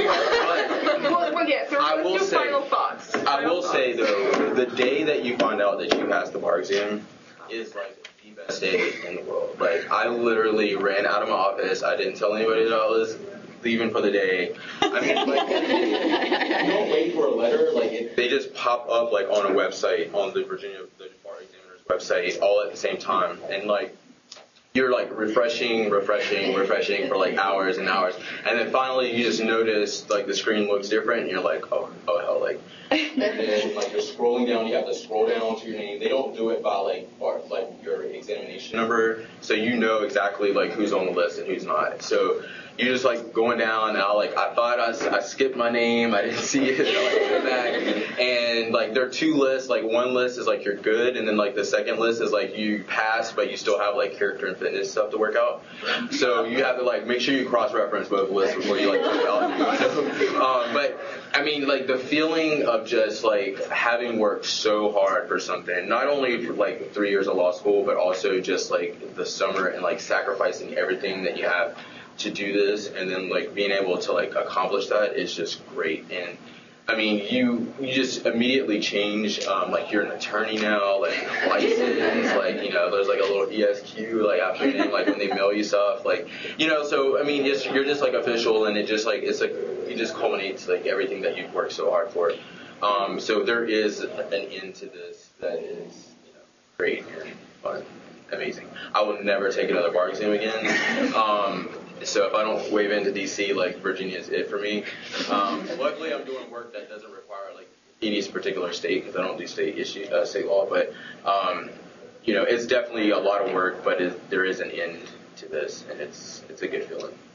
well, well, yeah, so I will do say, final thoughts. I Final will thoughts. say though, the day that you find out that you passed the bar exam is like the best day in the world. Like, I literally ran out of my office. I didn't tell anybody that I was leaving for the day. I mean, like, you don't wait for a letter. Like, it, they just pop up like on a website, on the Virginia the Bar Examiner's website, all at the same time, and like. You're like refreshing, refreshing, refreshing for like hours and hours, and then finally you just notice like the screen looks different, and you're like, oh, oh hell, like. And then like you're scrolling down, you have to scroll down to your name. They don't do it by like bar, like your examination number, so you know exactly like who's on the list and who's not. So you're just like going down, and I like I thought I, I skipped my name, I didn't see it, I like go back, and like there are two lists. Like one list is like you're good, and then like the second list is like you passed, but you still have like character and fitness stuff to work out. So you have to like make sure you cross-reference both lists before you like fill out. So, um, but I mean, like the feeling of just like having worked so hard for something, not only for like three years of law school, but also just like the summer and like sacrificing everything that you have to do this, and then like being able to like accomplish that is just great. And I mean, you you just immediately change. Um, like you're an attorney now, like licensed, like you know, there's like a little E S Q like after your name, like when they mail you stuff, like you know. So I mean, just, you're just like official, and it just like it's like it just culminates like everything that you've worked so hard for. Um, so there is an end to this that is you know great and fun, amazing. I will never take another bar exam again. Um, So if I don't wave into D C, like Virginia is it for me. Um, luckily, I'm doing work that doesn't require like any particular state because I don't do state issue uh, state law. But um, you know, it's definitely a lot of work, but it, there is an end to this, and it's it's a good feeling.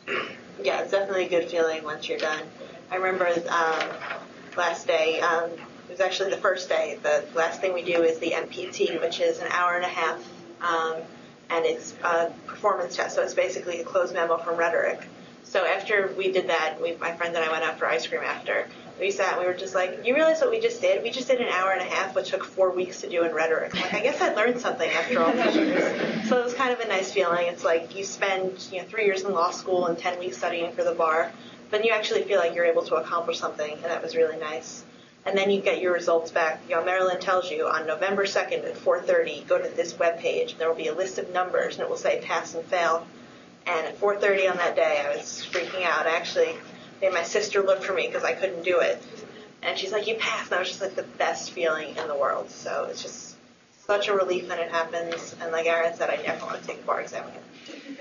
Yeah, it's definitely a good feeling once you're done. I remember um, last day, um, it was actually the first day. The last thing we do is the M P T, which is an hour and a half, um, and it's a performance test. So it's basically a closed memo from rhetoric. So after we did that, we, my friend and I went out for ice cream after. We sat and we were just like, you realize what we just did? We just did an hour and a half, which took four weeks to do in rhetoric. I'm like, I guess I learned something after all these years. So it was kind of a nice feeling. It's like you spend, you know, three years in law school and ten weeks studying for the bar, but you actually feel like you're able to accomplish something, and that was really nice. And then you get your results back. You know, Maryland tells you on November second at four thirty, go to this webpage. There will be a list of numbers, and it will say pass and fail. And at four thirty on that day, I was freaking out. I actually made my sister look for me because I couldn't do it. And she's like, you passed. And that was just like the best feeling in the world. So it's just such a relief when it happens. And like Aaron said, I definitely want to take a bar exam again.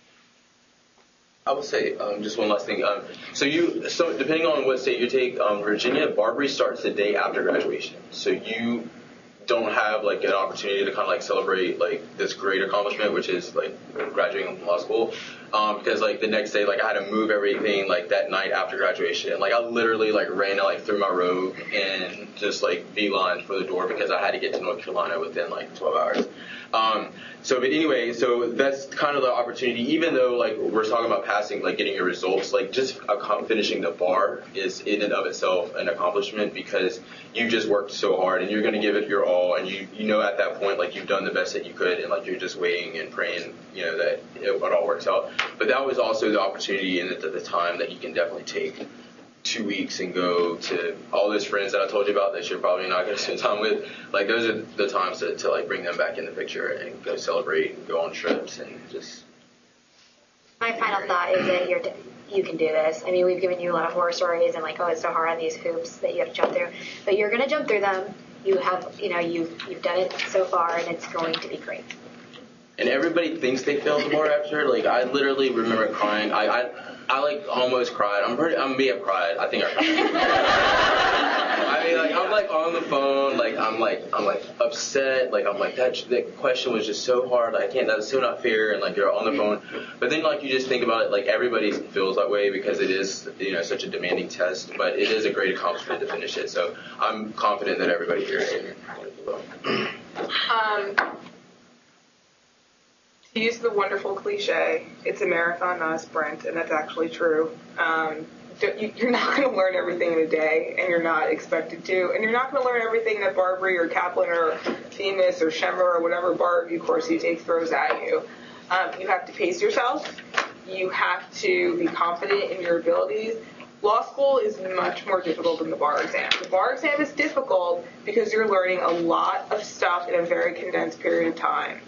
I would say um, just one last thing. Um, so you, so depending on what state you take, um, Virginia, Barbary starts the day after graduation. So you don't have like an opportunity to kind of like celebrate like this great accomplishment, which is like graduating from law school, um, because like the next day, like I had to move everything like that night after graduation, and like I literally like ran like through my robe and just like beeline for the door because I had to get to North Carolina within like twelve hours. Um, so, but anyway, so that's kind of the opportunity, even though like we're talking about passing, like getting your results, like just finishing the bar is in and of itself an accomplishment because you just worked so hard and you're going to give it your all. And you, you know, at that point, like you've done the best that you could and like you're just waiting and praying, you know, that it, it all works out. But that was also the opportunity and at the time that you can definitely take two weeks and go to all those friends that I told you about that you're probably not going to spend time with. Like those are the times to, to like bring them back in the picture and go celebrate and go on trips and just. My final thought is that you're, you can do this. I mean, we've given you a lot of horror stories and like, oh, it's so hard on these hoops that you have to jump through, but you're going to jump through them. You have, you know, you've, you've done it so far and it's going to be great. And everybody thinks they failed the bar after. Like I literally remember crying. I, I, I like almost cried. I'm pretty. I may have cried. I think I cried. I mean, like I'm like on the phone. Like I'm like I'm like upset. Like I'm like that. That question was just so hard. I can't. That's so not fair. And like you're on the phone. But then like you just think about it. Like everybody feels that way because it is, you know, such a demanding test. But it is a great accomplishment to finish it. So I'm confident that everybody here is. Um. To use the wonderful cliche, it's a marathon, not a sprint, and that's actually true. Um, you're not going to learn everything in a day, and you're not expected to, and you're not going to learn everything that Barbary or Kaplan or Themis or Schemmer or whatever bar review course you take throws at you. Um, you have to pace yourself. You have to be confident in your abilities. Law school is much more difficult than the bar exam. The bar exam is difficult because you're learning a lot of stuff in a very condensed period of time.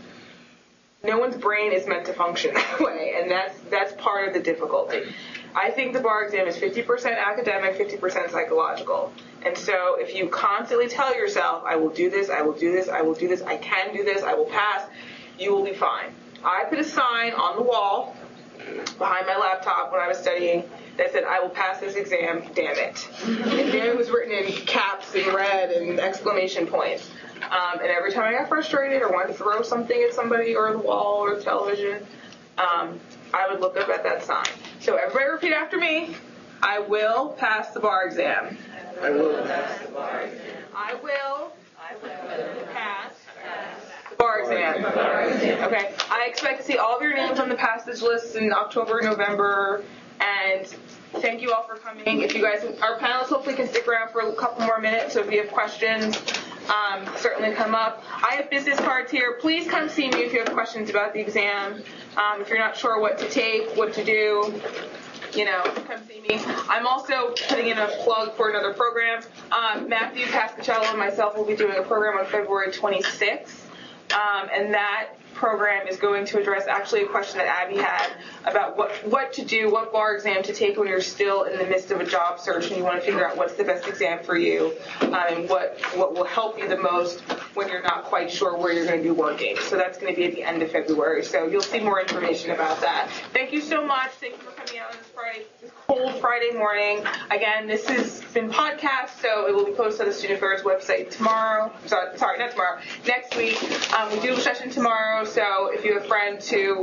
No one's brain is meant to function that way, and that's that's part of the difficulty. I think the bar exam is fifty percent academic, fifty percent psychological. And so if you constantly tell yourself, I will do this, I will do this, I will do this, I can do this, I will pass, you will be fine. I put a sign on the wall behind my laptop when I was studying that said, I will pass this exam, damn it. And it was written in caps and red and exclamation points. Um, and every time I got frustrated or wanted to throw something at somebody or the wall or the television, um, I would look up at that sign. So everybody repeat after me. I will pass the bar exam. I will pass the bar exam. I will, I will pass the bar exam. Okay. I expect to see all of your names on the passage list in October, November, and thank you all for coming. If you guys, our panelists hopefully can stick around for a couple more minutes, so if you have questions, um, certainly come up. I have business cards here. Please come see me if you have questions about the exam. Um, if you're not sure what to take, what to do, you know, come see me. I'm also putting in a plug for another program. Um, Matthew Pascacello and myself will be doing a program on February twenty-sixth, um, and that program is going to address actually a question that Abby had about what, what to do, what bar exam to take when you're still in the midst of a job search and you want to figure out what's the best exam for you, um, and what, what will help you the most when you're not quite sure where you're going to be working. So that's going to be at the end of February. So you'll see more information about that. Thank you so much. Thank you for coming out on this Friday, this cold Friday morning. Again, this has been podcast, so it will be posted on the Student Affairs website tomorrow. Sorry, sorry, not tomorrow. Next week. Um, we do have a session tomorrow. So if you have friends who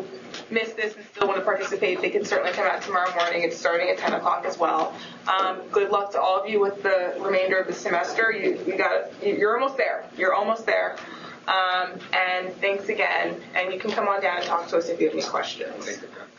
missed this and still want to participate, they can certainly come out tomorrow morning. It's starting at ten o'clock as well. Um, good luck to all of you with the remainder of the semester. You, you got, you're almost there. You're almost there. Um, and thanks again. And you can come on down and talk to us if you have any questions.